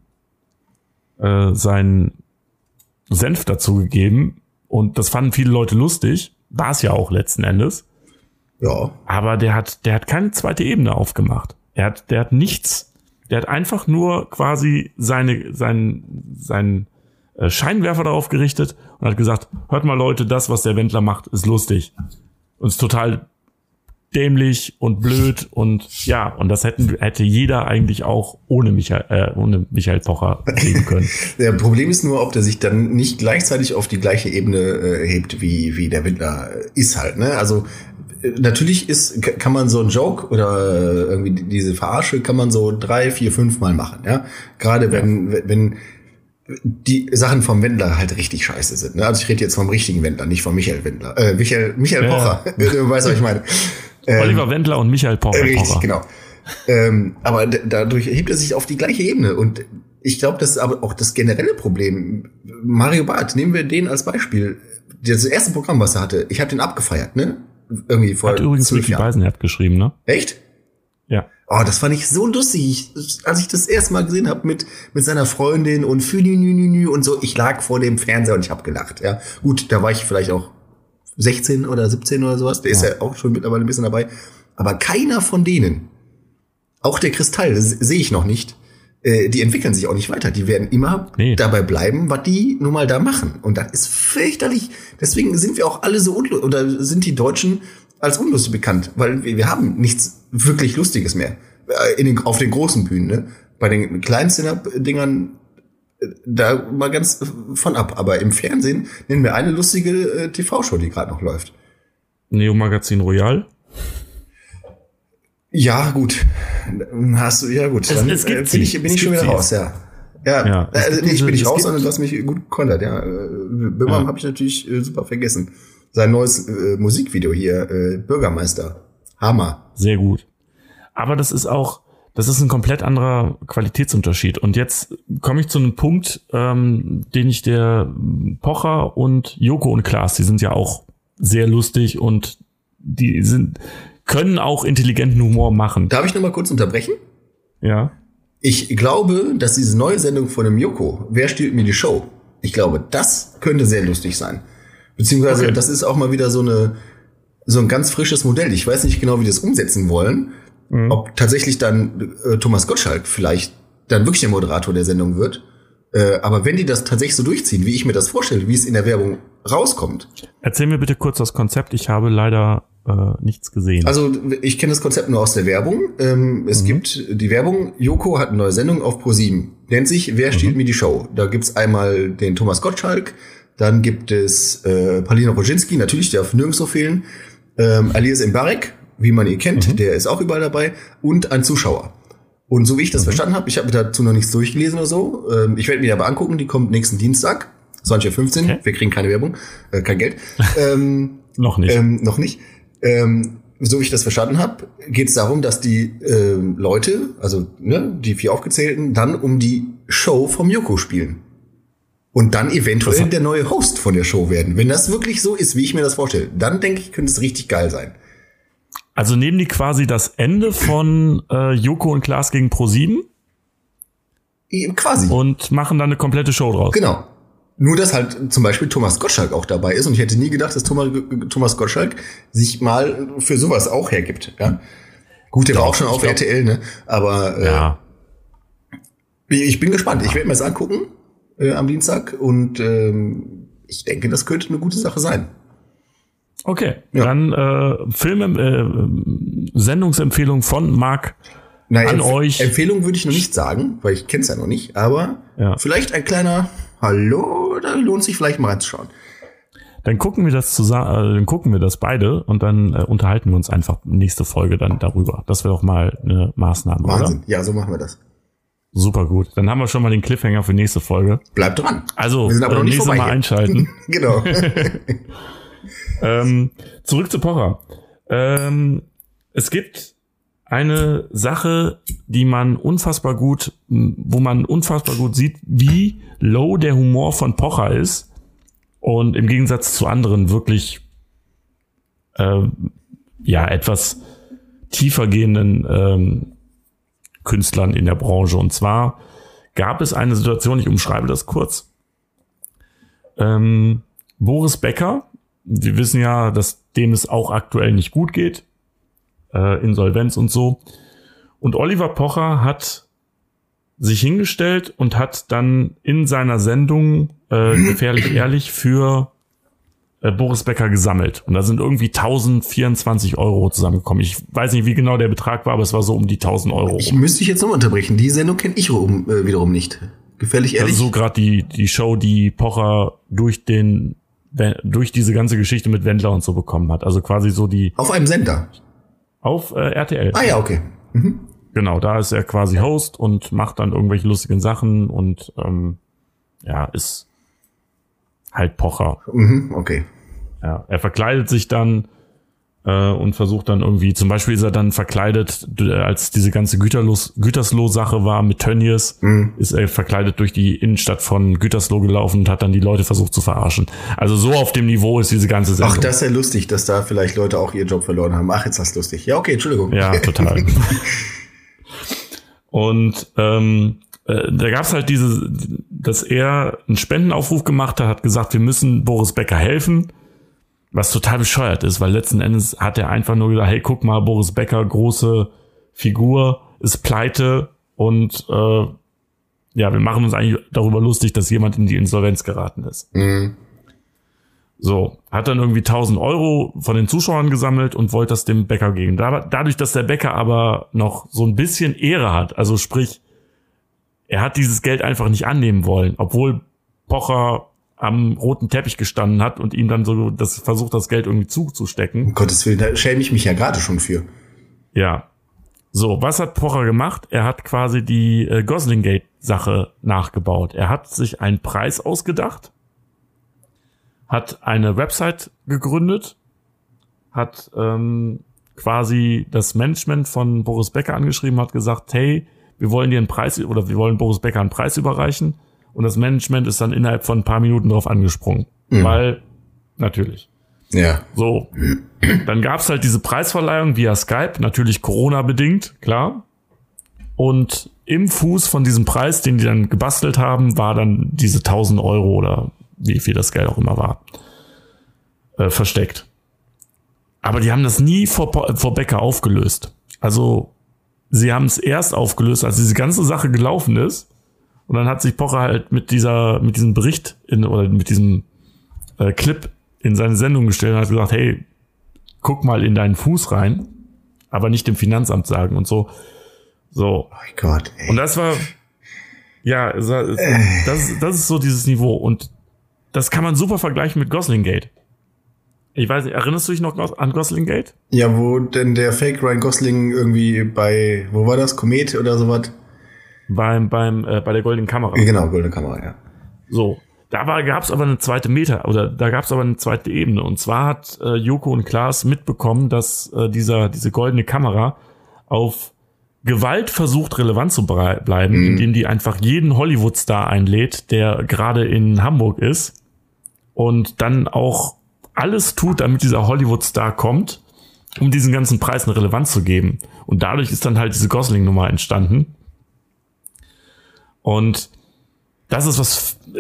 Senf dazu gegeben. Und das fanden viele Leute lustig. War es ja auch letzten Endes. Ja. Aber der hat keine zweite Ebene aufgemacht. Der hat nichts. Der hat einfach nur quasi seinen Scheinwerfer darauf gerichtet und hat gesagt, hört mal Leute, das, was der Wendler macht, ist lustig. Und ist total dämlich und blöd und ja, und das hätte jeder eigentlich auch ohne Michael Pocher sehen können. Der Problem ist nur, ob der sich dann nicht gleichzeitig auf die gleiche Ebene hebt, wie der Wendler ist halt, ne? Also natürlich kann man so einen Joke oder irgendwie diese Verarsche kann man so 3, 4, 5 Mal machen, ja. Gerade wenn die Sachen vom Wendler halt richtig scheiße sind, ne? Also ich rede jetzt vom richtigen Wendler, nicht vom Michael Wendler. Michael Pocher. Du weißt, was ich meine. Oliver Wendler und Michael Pocher. Richtig, genau. Aber dadurch hebt er sich auf die gleiche Ebene. Und ich glaube, das ist aber auch das generelle Problem. Mario Barth, nehmen wir den als Beispiel. Das erste Programm, was er hatte, ich habe den abgefeiert, ne? Irgendwie vor Hat übrigens Micky Beisenherz geschrieben, ne? Echt? Ja. Oh, das fand ich so lustig, als ich das erste Mal gesehen habe mit seiner Freundin und und so. Ich lag vor dem Fernseher und ich habe gelacht. Ja, gut, da war ich vielleicht auch 16 oder 17 oder sowas. Der ist ja auch schon mittlerweile ein bisschen dabei. Aber keiner von denen, auch der Kristall, das sehe ich noch nicht, die entwickeln sich auch nicht weiter. Die werden immer dabei bleiben, was die nun mal da machen. Und das ist fürchterlich. Deswegen sind wir auch alle so unlustig, oder sind die Deutschen als unlustig bekannt, weil wir haben nichts wirklich Lustiges mehr auf den großen Bühnen. Ne? Bei den kleinen Stand-Up-Dingern da mal ganz von ab. Aber im Fernsehen nennen wir eine lustige TV-Show, die gerade noch läuft. Neo Magazin Royal. Ja, gut. Hast du, ja gut. Dann bin ich schon wieder raus, ja. Ja, also ich bin nicht raus, sondern du hast mich gut gekontert, ja. Böhmermann habe ich natürlich super vergessen. Sein neues Musikvideo hier, Bürgermeister. Hammer. Sehr gut. Aber das ist ein komplett anderer Qualitätsunterschied. Und jetzt komme ich zu einem Punkt, den ich der Pocher und Joko und Klaas, die sind ja auch sehr lustig und können auch intelligenten Humor machen. Darf ich noch mal kurz unterbrechen? Ja. Ich glaube, dass diese neue Sendung von dem Joko, Wer stiehlt mir die Show? Ich glaube, das könnte sehr lustig sein. Beziehungsweise, das ist auch mal wieder so ein ganz frisches Modell. Ich weiß nicht genau, wie die das umsetzen wollen. Ob tatsächlich dann Thomas Gottschalk vielleicht dann wirklich der Moderator der Sendung wird. Aber wenn die das tatsächlich so durchziehen, wie ich mir das vorstelle, wie es in der Werbung rauskommt. Erzähl mir bitte kurz das Konzept. Ich habe leider nichts gesehen. Also ich kenne das Konzept nur aus der Werbung. Es gibt die Werbung, Joko hat eine neue Sendung auf ProSieben. Nennt sich Wer stiehlt mir die Show? Da gibt's einmal den Thomas Gottschalk, dann gibt es Paulina Roginski, natürlich, der darf nirgendwo fehlen. Alias Mbarek, wie man ihn kennt, der ist auch überall dabei. Und ein Zuschauer. Und so wie ich das verstanden habe, ich habe dazu noch nichts durchgelesen oder so. Ich werde mir die aber angucken, die kommt nächsten Dienstag, 20:15 Uhr. Okay. Wir kriegen keine Werbung, kein Geld. Noch nicht. Noch nicht. So wie ich das verstanden habe, geht es darum, dass die Leute, also die 4 Aufgezählten, dann um die Show vom Joko spielen. Und dann eventuell der neue Host von der Show werden. Wenn das wirklich so ist, wie ich mir das vorstelle, dann denke ich, könnte es richtig geil sein. Also nehmen die quasi das Ende von Joko und Klaas gegen ProSieben? Quasi. Und machen dann eine komplette Show draus. Genau. Nur, dass halt zum Beispiel Thomas Gottschalk auch dabei ist. Und ich hätte nie gedacht, dass Thomas Gottschalk sich mal für sowas auch hergibt. Ja? Gut, der war auch schon auf RTL, ne? Aber Ich bin gespannt. Ich werde mir das angucken am Dienstag und ich denke, das könnte eine gute Sache sein. Okay, ja. Dann Sendungsempfehlung von Marc an euch. Empfehlung würde ich noch nicht sagen, weil ich kenne es ja noch nicht, aber vielleicht ein kleiner Hallo, da lohnt sich vielleicht mal reinzuschauen. Dann gucken wir das zusammen, dann gucken wir das beide und dann unterhalten wir uns einfach nächste Folge dann darüber. Das wäre doch mal eine Maßnahme, Wahnsinn. Oder? Ja, so machen wir das. Super gut. Dann haben wir schon mal den Cliffhanger für nächste Folge. Bleibt dran. Also, wir sind aber noch nicht nächstes Mal einschalten. Genau. Zurück zu Pocher. Es gibt eine Sache, wo man unfassbar gut sieht, wie low der Humor von Pocher ist und im Gegensatz zu anderen wirklich etwas tiefer gehenden Künstlern in der Branche. Und zwar gab es eine Situation, ich umschreibe das kurz. Boris Becker, wir wissen ja, dass dem es auch aktuell nicht gut geht, Insolvenz und so. Und Oliver Pocher hat sich hingestellt und hat dann in seiner Sendung Gefährlich Ehrlich für Boris Becker gesammelt. Und da sind irgendwie 1024 € zusammengekommen. Ich weiß nicht, wie genau der Betrag war, aber es war so um die 1000 €. Ich müsste dich jetzt nochmal unterbrechen. Die Sendung kenne ich wiederum nicht. Gefährlich Ehrlich? Das ist so gerade die Show, die Pocher durch diese ganze Geschichte mit Wendler und so bekommen hat. Also quasi so die... Auf einem Sender? Auf RTL. Ah ja, okay. Mhm. Genau, da ist er quasi Host und macht dann irgendwelche lustigen Sachen und ist halt Pocher. Mhm, okay. Ja, er verkleidet sich dann und versucht dann irgendwie, zum Beispiel ist er dann verkleidet, als diese ganze Gütersloh-Sache war mit Tönnies, ist er verkleidet durch die Innenstadt von Gütersloh gelaufen und hat dann die Leute versucht zu verarschen. Also so auf dem Niveau ist diese ganze Sendung. Ach, das ist ja lustig, dass da vielleicht Leute auch ihren Job verloren haben. Ach, jetzt ist das lustig. Ja, okay, Entschuldigung. Ja, total. Und da gab's halt dass er einen Spendenaufruf gemacht hat gesagt, wir müssen Boris Becker helfen. Was total bescheuert ist, weil letzten Endes hat er einfach nur gesagt, hey, guck mal, Boris Becker, große Figur, ist pleite und wir machen uns eigentlich darüber lustig, dass jemand in die Insolvenz geraten ist. Mhm. So, hat dann irgendwie 1000 € von den Zuschauern gesammelt und wollte das dem Becker geben. Dadurch, dass der Becker aber noch so ein bisschen Ehre hat, also sprich, er hat dieses Geld einfach nicht annehmen wollen, obwohl Pocher am roten Teppich gestanden hat und ihm dann so versucht, das Geld irgendwie zuzustecken. Um Gottes Willen, da schäme ich mich ja gerade schon für. Ja. So, was hat Pocher gemacht? Er hat quasi die Goslingate-Sache nachgebaut. Er hat sich einen Preis ausgedacht, hat eine Website gegründet, hat quasi das Management von Boris Becker angeschrieben, hat gesagt, hey, wir wollen Boris Becker einen Preis überreichen. Und das Management ist dann innerhalb von ein paar Minuten drauf angesprungen. Weil, natürlich. Ja. So, dann gab's halt diese Preisverleihung via Skype, natürlich Corona-bedingt, klar. Und im Fuß von diesem Preis, den die dann gebastelt haben, war dann diese 1000 € oder wie viel das Geld auch immer war, versteckt. Aber die haben das nie vor Becker aufgelöst. Also, sie haben es erst aufgelöst, als diese ganze Sache gelaufen ist. Und dann hat sich Pocher halt mit diesem Bericht mit diesem Clip in seine Sendung gestellt und hat gesagt, hey, guck mal in deinen Fuß rein, aber nicht dem Finanzamt sagen und so. So. Oh Gott, ey. Und das war, ja, das ist so dieses Niveau. Und das kann man super vergleichen mit Goslingate. Ich weiß nicht, erinnerst du dich noch an Goslingate? Ja, wo denn der Fake Ryan Gosling irgendwie wo war das? Komet oder sowas? Bei der Goldenen Kamera. Genau, Goldene Kamera, ja. So. Gab's aber eine zweite Ebene. Und zwar hat Joko und Klaas mitbekommen, dass diese Goldene Kamera auf Gewalt versucht, relevant zu bleiben, indem die einfach jeden Hollywood-Star einlädt, der gerade in Hamburg ist und dann auch alles tut, damit dieser Hollywood-Star kommt, um diesen ganzen Preis eine Relevanz zu geben. Und dadurch ist dann halt diese Gosling-Nummer entstanden. Und das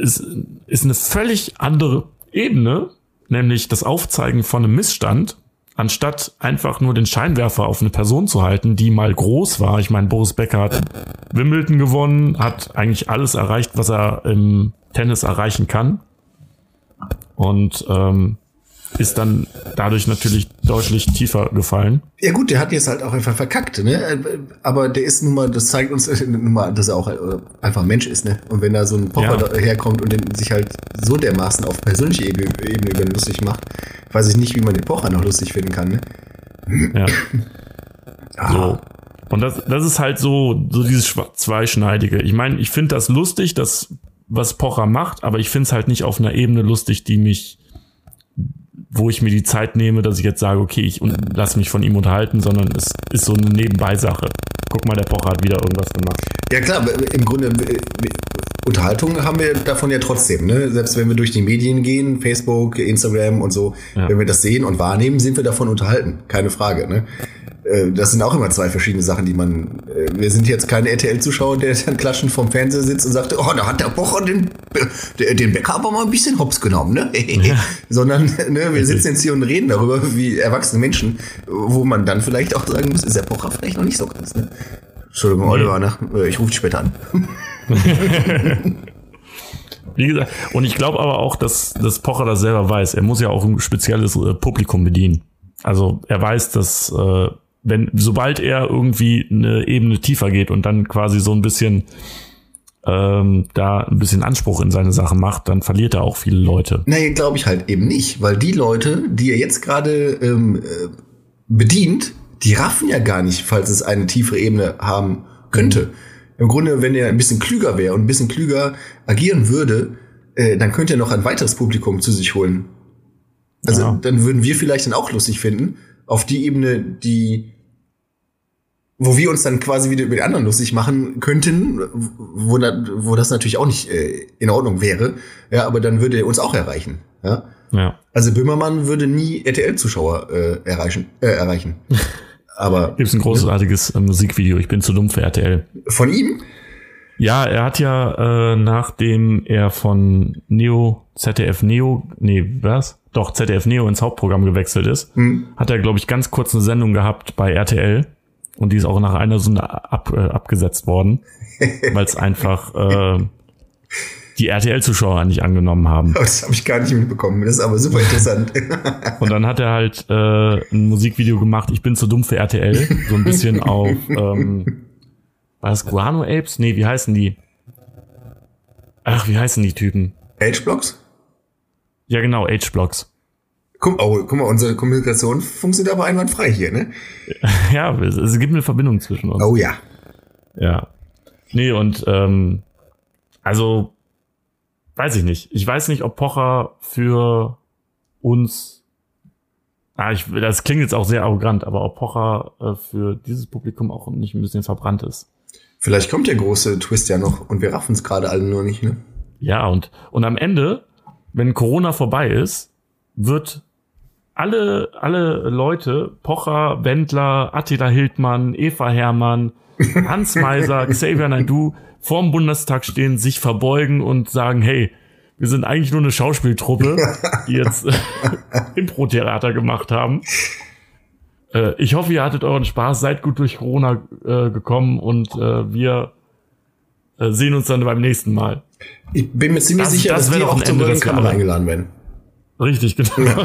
ist eine völlig andere Ebene, nämlich das Aufzeigen von einem Missstand, anstatt einfach nur den Scheinwerfer auf eine Person zu halten, die mal groß war. Ich meine, Boris Becker hat Wimbledon gewonnen, hat eigentlich alles erreicht, was er im Tennis erreichen kann. Und ist dann dadurch natürlich deutlich tiefer gefallen. Ja gut, der hat jetzt halt auch einfach verkackt, ne? Aber der ist nun mal, das zeigt uns nun mal, dass er auch einfach ein Mensch ist, ne? Und wenn da so ein Pocher herkommt und den sich halt so dermaßen auf persönliche Ebene über ihn lustig macht, weiß ich nicht, wie man den Pocher noch lustig finden kann, ne? Ja. So. Und das ist halt so dieses Zweischneidige. Ich meine, ich finde das lustig, was Pocher macht, aber ich finde es halt nicht auf einer Ebene lustig, wo ich mir die Zeit nehme, dass ich jetzt sage, okay, ich lasse mich von ihm unterhalten, sondern es ist so eine Nebenbeisache. Guck mal, der Pocher hat wieder irgendwas gemacht. Ja klar, im Grunde Unterhaltung haben wir davon ja trotzdem, ne? Selbst wenn wir durch die Medien gehen, Facebook, Instagram und so, wenn wir das sehen und wahrnehmen, sind wir davon unterhalten. Keine Frage, ne? Das sind auch immer zwei verschiedene Sachen, wir sind jetzt keine RTL-Zuschauer, der dann klatschend vorm Fernseher sitzt und sagt, oh, da hat der Pocher den Becker aber mal ein bisschen hops genommen, ne? Ja. Sondern, ne, wir sitzen jetzt hier und reden darüber, wie erwachsene Menschen, wo man dann vielleicht auch sagen muss, ist der Pocher vielleicht noch nicht so ganz, ne? Entschuldigung, Oliver, ne? Ich rufe dich später an. Wie gesagt, und ich glaube aber auch, dass Pocher das selber weiß. Er muss ja auch ein spezielles Publikum bedienen. Also er weiß, dass sobald er irgendwie eine Ebene tiefer geht und dann quasi so ein bisschen da ein bisschen Anspruch in seine Sache macht, dann verliert er auch viele Leute. Nee, glaube ich halt eben nicht, weil die Leute, die er jetzt gerade bedient, die raffen ja gar nicht, falls es eine tiefere Ebene haben könnte. Im Grunde, wenn er ein bisschen klüger wäre und ein bisschen klüger agieren würde, dann könnte er noch ein weiteres Publikum zu sich holen. Also dann würden wir vielleicht dann auch lustig finden, auf die Ebene, wo wir uns dann quasi wieder über die anderen lustig machen könnten, wo das natürlich auch nicht in Ordnung wäre. Ja, aber dann würde er uns auch erreichen. Ja. Also Böhmermann würde nie RTL-Zuschauer erreichen. Aber gibt's ein großartiges Musikvideo. Ich bin zu dumm für RTL. Von ihm? Ja, er hat ja nachdem er von ZDF Neo ins Hauptprogramm gewechselt ist, hat er, glaube ich, ganz kurz eine Sendung gehabt bei RTL und die ist auch nach einer Stunde abgesetzt worden, weil es einfach die RTL-Zuschauer nicht angenommen haben. Das habe ich gar nicht mitbekommen, das ist aber super interessant. Und dann hat er halt ein Musikvideo gemacht, ich bin zu dumm für RTL, so ein bisschen auf war das Guano Apes? Nee, wie heißen die? Ach, wie heißen die Typen? H-Blocks? Ja, genau, H-Blocks. Guck mal, unsere Kommunikation funktioniert aber einwandfrei hier, ne? Ja, es gibt eine Verbindung zwischen uns. Oh ja. Ja. Nee, und also weiß ich nicht. Ich weiß nicht, ob Pocher für uns das klingt jetzt auch sehr arrogant, aber ob Pocher für dieses Publikum auch nicht ein bisschen verbrannt ist. Vielleicht kommt der große Twist ja noch und wir raffen es gerade alle nur nicht, ne? Ja, und am Ende, wenn Corona vorbei ist, wird alle Leute, Pocher, Wendler, Attila Hildmann, Eva Herrmann, Hans Meiser, Xavier Naidoo vorm Bundestag stehen, sich verbeugen und sagen, hey, wir sind eigentlich nur eine Schauspieltruppe, die jetzt Impro-Theater gemacht haben. Ich hoffe, ihr hattet euren Spaß, seid gut durch Corona gekommen und wir sehen uns dann beim nächsten Mal. Ich bin mir ziemlich sicher, dass die auch zur Kamera eingeladen werden. Richtig, genau. Ja.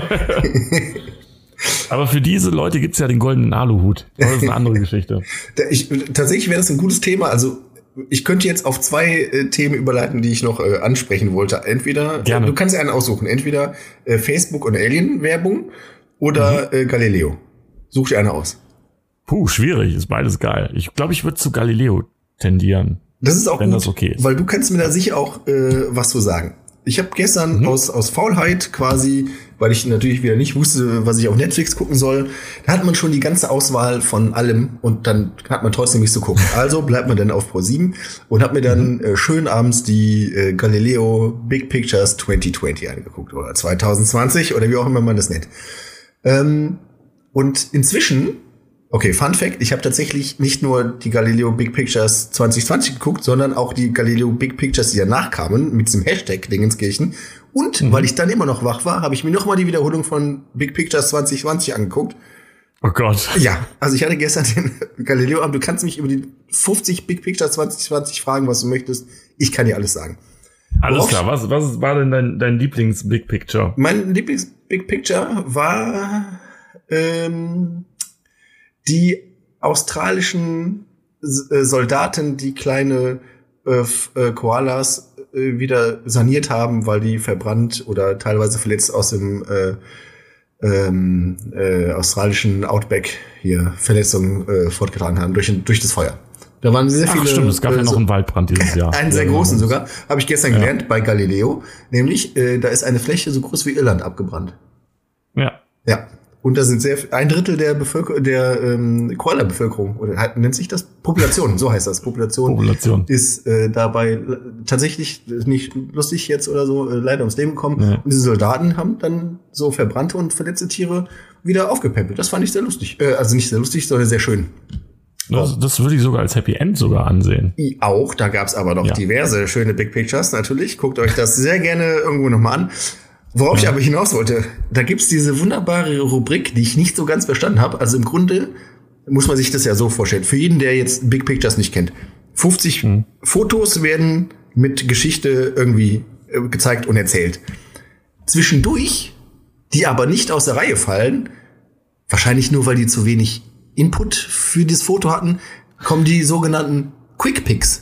Aber für diese Leute gibt's ja den goldenen Aluhut. Das ist eine andere Geschichte. Tatsächlich wäre das ein gutes Thema. Also ich könnte jetzt auf zwei Themen überleiten, die ich noch ansprechen wollte. Entweder, du kannst ja einen aussuchen, entweder Facebook und Alien-Werbung oder Galileo. Such dir eine aus. Puh, schwierig, ist beides geil. Ich glaube, ich würde zu Galileo tendieren. Das ist auch wenn gut, das okay ist. Weil du kannst mir da sicher auch was zu sagen. Ich habe gestern aus Faulheit quasi, weil ich natürlich wieder nicht wusste, was ich auf Netflix gucken soll, da hat man schon die ganze Auswahl von allem und dann hat man trotzdem nichts zu gucken. Also bleibt man dann auf Pro7 und hat mir dann schön abends die Galileo Big Pictures 2020 angeguckt oder 2020 oder wie auch immer man das nennt. Und inzwischen Okay, Fun Fact, ich habe tatsächlich nicht nur die Galileo Big Pictures 2020 geguckt, sondern auch die Galileo Big Pictures, die danach kamen, mit diesem Hashtag Dingenskirchen. Und weil ich dann immer noch wach war, habe ich mir noch mal die Wiederholung von Big Pictures 2020 angeguckt. Oh Gott. Ja, also ich hatte gestern den Galileo, aber du kannst mich über die 50 Big Pictures 2020 fragen, was du möchtest. Ich kann dir alles sagen. Alles klar, was war denn dein Lieblings-Big Picture? Mein Lieblings-Big Picture war die australischen Soldaten, die kleine Koalas wieder saniert haben, weil die verbrannt oder teilweise verletzt aus dem australischen Outback hier Verletzungen fortgetragen haben durch das Feuer. Da waren sehr viele. Ach stimmt, es gab ja noch einen Waldbrand dieses Jahr. Einen sehr großen sogar, habe ich gestern gelernt bei Galileo. Nämlich, da ist eine Fläche so groß wie Irland abgebrannt. Ja. Ja. Und da sind ein Drittel der Koala-Bevölkerung, oder nennt sich das? Population, so heißt das. Population. Ist dabei tatsächlich nicht lustig jetzt oder so leider ums Leben gekommen. Ja. Und diese Soldaten haben dann so verbrannte und verletzte Tiere wieder aufgepäppelt. Das fand ich sehr lustig. Also nicht sehr lustig, sondern sehr schön. Das würde ich sogar als Happy End sogar ansehen. Auch, da gab's aber noch diverse schöne Big Pictures, natürlich. Guckt euch das sehr gerne irgendwo nochmal an. Worauf ich aber hinaus wollte, da gibt's diese wunderbare Rubrik, die ich nicht so ganz verstanden habe. Also im Grunde muss man sich das ja so vorstellen. Für jeden, der jetzt Big Pictures nicht kennt. 50 Fotos werden mit Geschichte irgendwie gezeigt und erzählt. Zwischendurch, die aber nicht aus der Reihe fallen, wahrscheinlich nur, weil die zu wenig Input für das Foto hatten, kommen die sogenannten Quick Pics.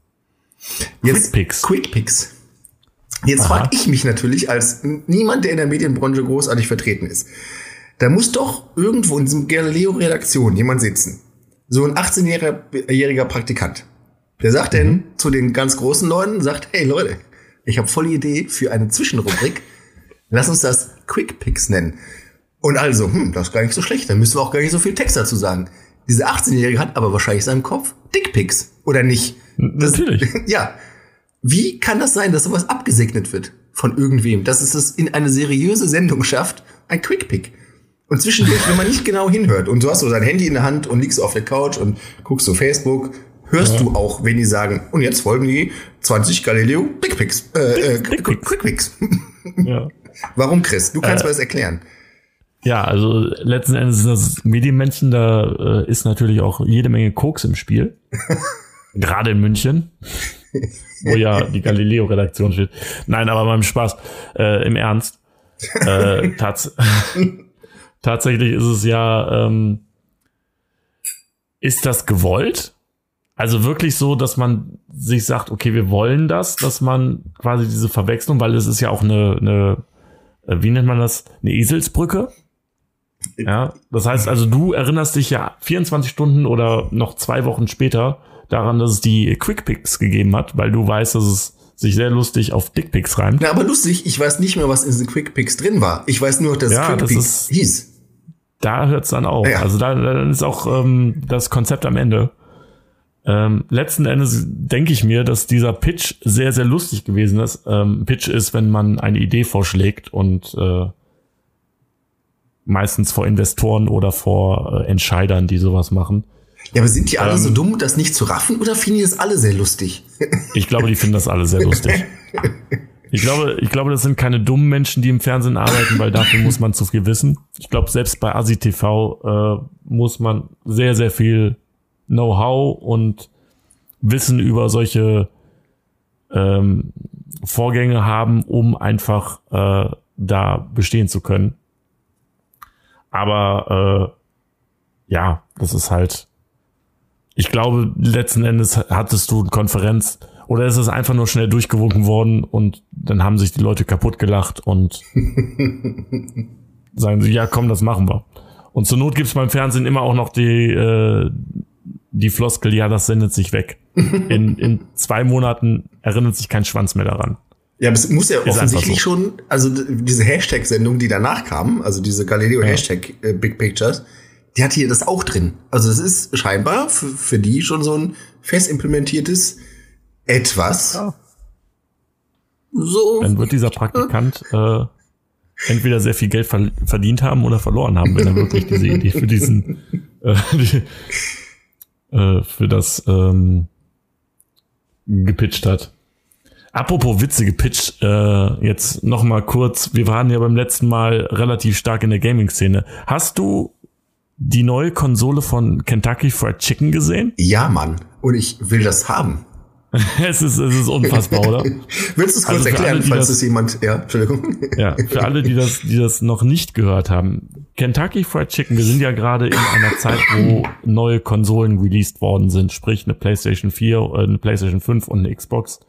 Quick Pics. Jetzt frage ich mich natürlich als niemand, der in der Medienbranche großartig vertreten ist. Da muss doch irgendwo in diesem Galileo-Redaktion jemand sitzen. So ein 18-jähriger Praktikant. Der sagt dann zu den ganz großen Leuten, sagt, hey Leute, ich habe voll die Idee für eine Zwischenrubrik. Lass uns das Quick Pics nennen. Und also, das ist gar nicht so schlecht. Dann müssen wir auch gar nicht so viel Text dazu sagen. Diese 18-Jährige hat aber wahrscheinlich in seinem Kopf Dickpics. Oder nicht? Natürlich. Ja. Wie kann das sein, dass sowas abgesegnet wird von irgendwem? Dass es das in eine seriöse Sendung schafft, ein Quickpick. Und zwischendurch, wenn man nicht genau hinhört und du hast so dein Handy in der Hand und liegst auf der Couch und guckst so Facebook, hörst du auch, wenn die sagen, und jetzt folgen die 20 Galileo Quickpicks. Quickpicks. Ja. Warum, Chris? Du kannst mir das erklären. Ja, also letzten Endes ist das Medienmenschen, da ist natürlich auch jede Menge Koks im Spiel. Gerade in München. Wo ja die Galileo-Redaktion steht. Nein, aber beim Spaß, im Ernst. Tatsächlich ist es ja, ist das gewollt? Also wirklich so, dass man sich sagt, okay, wir wollen das, dass man quasi diese Verwechslung, weil es ist ja auch eine wie nennt man das? Eine Eselsbrücke? Ja, das heißt also, du erinnerst dich ja 24 Stunden oder noch 2 Wochen später daran, dass es die Quickpics gegeben hat, weil du weißt, dass es sich sehr lustig auf Dickpics reimt. Na, aber lustig, ich weiß nicht mehr, was in den Quickpics drin war. Ich weiß nur, dass es Quickpics hieß. Da hört's dann auf. Ja. Also dann ist auch das Konzept am Ende. Letzten Endes denke ich mir, dass dieser Pitch sehr, sehr lustig gewesen ist. Pitch ist, wenn man eine Idee vorschlägt und meistens vor Investoren oder vor Entscheidern, die sowas machen. Ja, aber sind die alle so dumm, das nicht zu raffen, oder finden die das alle sehr lustig? Ich glaube, die finden das alle sehr lustig. Ich glaube, das sind keine dummen Menschen, die im Fernsehen arbeiten, weil dafür muss man zu viel wissen. Ich glaube, selbst bei ASI TV muss man sehr, sehr viel Know-how und Wissen über solche Vorgänge haben, um einfach da bestehen zu können. Aber ja, das ist halt, ich glaube, letzten Endes hattest du eine Konferenz oder ist es einfach nur schnell durchgewunken worden und dann haben sich die Leute kaputt gelacht und sagen sie, ja komm, das machen wir. Und zur Not gibt's beim Fernsehen immer auch noch die Floskel, ja, das sendet sich weg. In 2 Monaten erinnert sich kein Schwanz mehr daran. Ja, aber es muss ja offensichtlich schon, also diese Hashtag-Sendung, die danach kam, also diese Galileo Hashtag Big Pictures, die hat hier das auch drin. Also das ist scheinbar für die schon so ein fest implementiertes etwas. Ja. So. Dann wird dieser Praktikant entweder sehr viel Geld verdient haben oder verloren haben, wenn er wirklich diese Idee für diesen für das gepitcht hat. Apropos Witze gepitcht, jetzt noch mal kurz, wir waren ja beim letzten Mal relativ stark in der Gaming-Szene. Hast du die neue Konsole von Kentucky Fried Chicken gesehen? Ja, Mann. Und ich will das haben. Es ist unfassbar, oder? Willst du es kurz erklären, falls es jemand, ja, Entschuldigung. Ja, für alle, die das noch nicht gehört haben. Kentucky Fried Chicken, wir sind ja gerade in einer Zeit, wo neue Konsolen released worden sind, sprich eine PlayStation 4, eine PlayStation 5 und eine Xbox.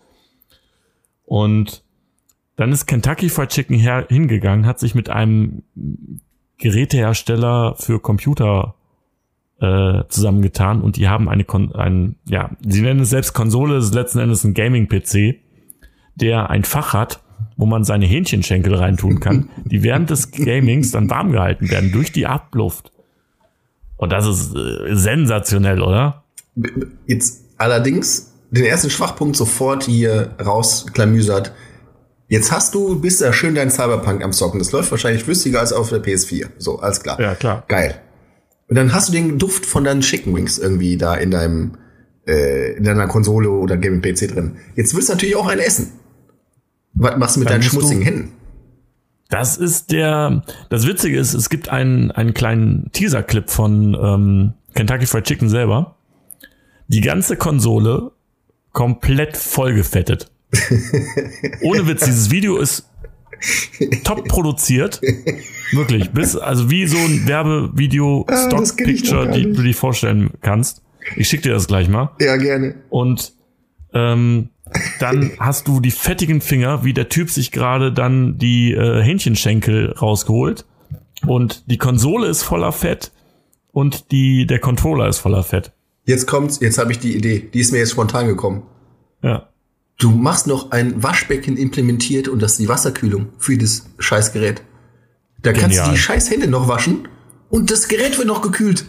Und dann ist Kentucky Fried Chicken hingegangen, hat sich mit einem Gerätehersteller für Computer zusammengetan und die haben sie nennen es selbst Konsole, das ist letzten Endes ein Gaming-PC, der ein Fach hat, wo man seine Hähnchenschenkel reintun kann, die während des Gamings dann warm gehalten werden durch die Abluft. Und das ist sensationell, oder? Jetzt allerdings den ersten Schwachpunkt sofort hier rausklamüsert. Jetzt bist du ja schön dein Cyberpunk am Zocken. Das läuft wahrscheinlich flüssiger als auf der PS4. So, alles klar. Ja, klar. Geil. Und dann hast du den Duft von deinen Chicken Wings irgendwie da in deiner Konsole oder Gaming-PC drin. Jetzt willst du natürlich auch einen essen. Was machst du mit deinen schmutzigen Händen? Das Witzige ist, es gibt einen kleinen Teaser-Clip von Kentucky Fried Chicken selber. Die ganze Konsole komplett vollgefettet. Ohne Witz, dieses Video ist top produziert. Wirklich, also wie so ein Werbevideo, Stock-Picture, die du dir vorstellen kannst. Ich schicke dir das gleich mal. Ja, gerne. Und dann hast du die fettigen Finger, wie der Typ sich gerade dann die Hähnchenschenkel rausgeholt. Und die Konsole ist voller Fett und der Controller ist voller Fett. Jetzt habe ich die Idee. Die ist mir jetzt spontan gekommen. Ja. Du machst noch ein Waschbecken implementiert und das ist die Wasserkühlung für das Scheißgerät. Da kannst du die Scheißhände noch waschen und das Gerät wird noch gekühlt.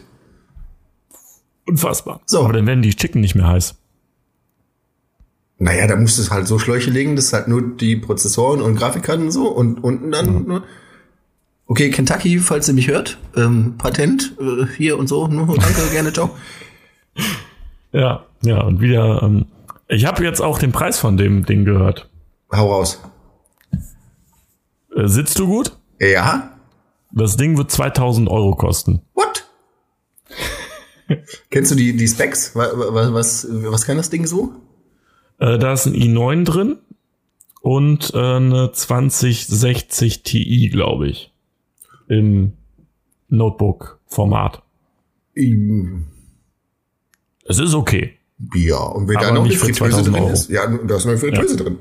Unfassbar. So. Aber dann werden die Chicken nicht mehr heiß. Naja, da musst du halt so Schläuche legen, dass halt nur die Prozessoren und Grafikkarten und so und unten dann nur. Okay, Kentucky, falls ihr mich hört, Patent hier und so. Danke, gerne, ciao. Ja, und wieder. Ich habe jetzt auch den Preis von dem Ding gehört. Hau raus. Sitzt du gut? Ja. Das Ding wird 2.000 € kosten. What? Kennst du die Specs? Was kann das Ding so? Da ist ein i9 drin und eine 2060 Ti, glaube ich. Im Notebook-Format. Es ist okay. Ja, und wenn da noch eine Fritteuse drin ist, ja, da ist noch eine Fritteuse drin.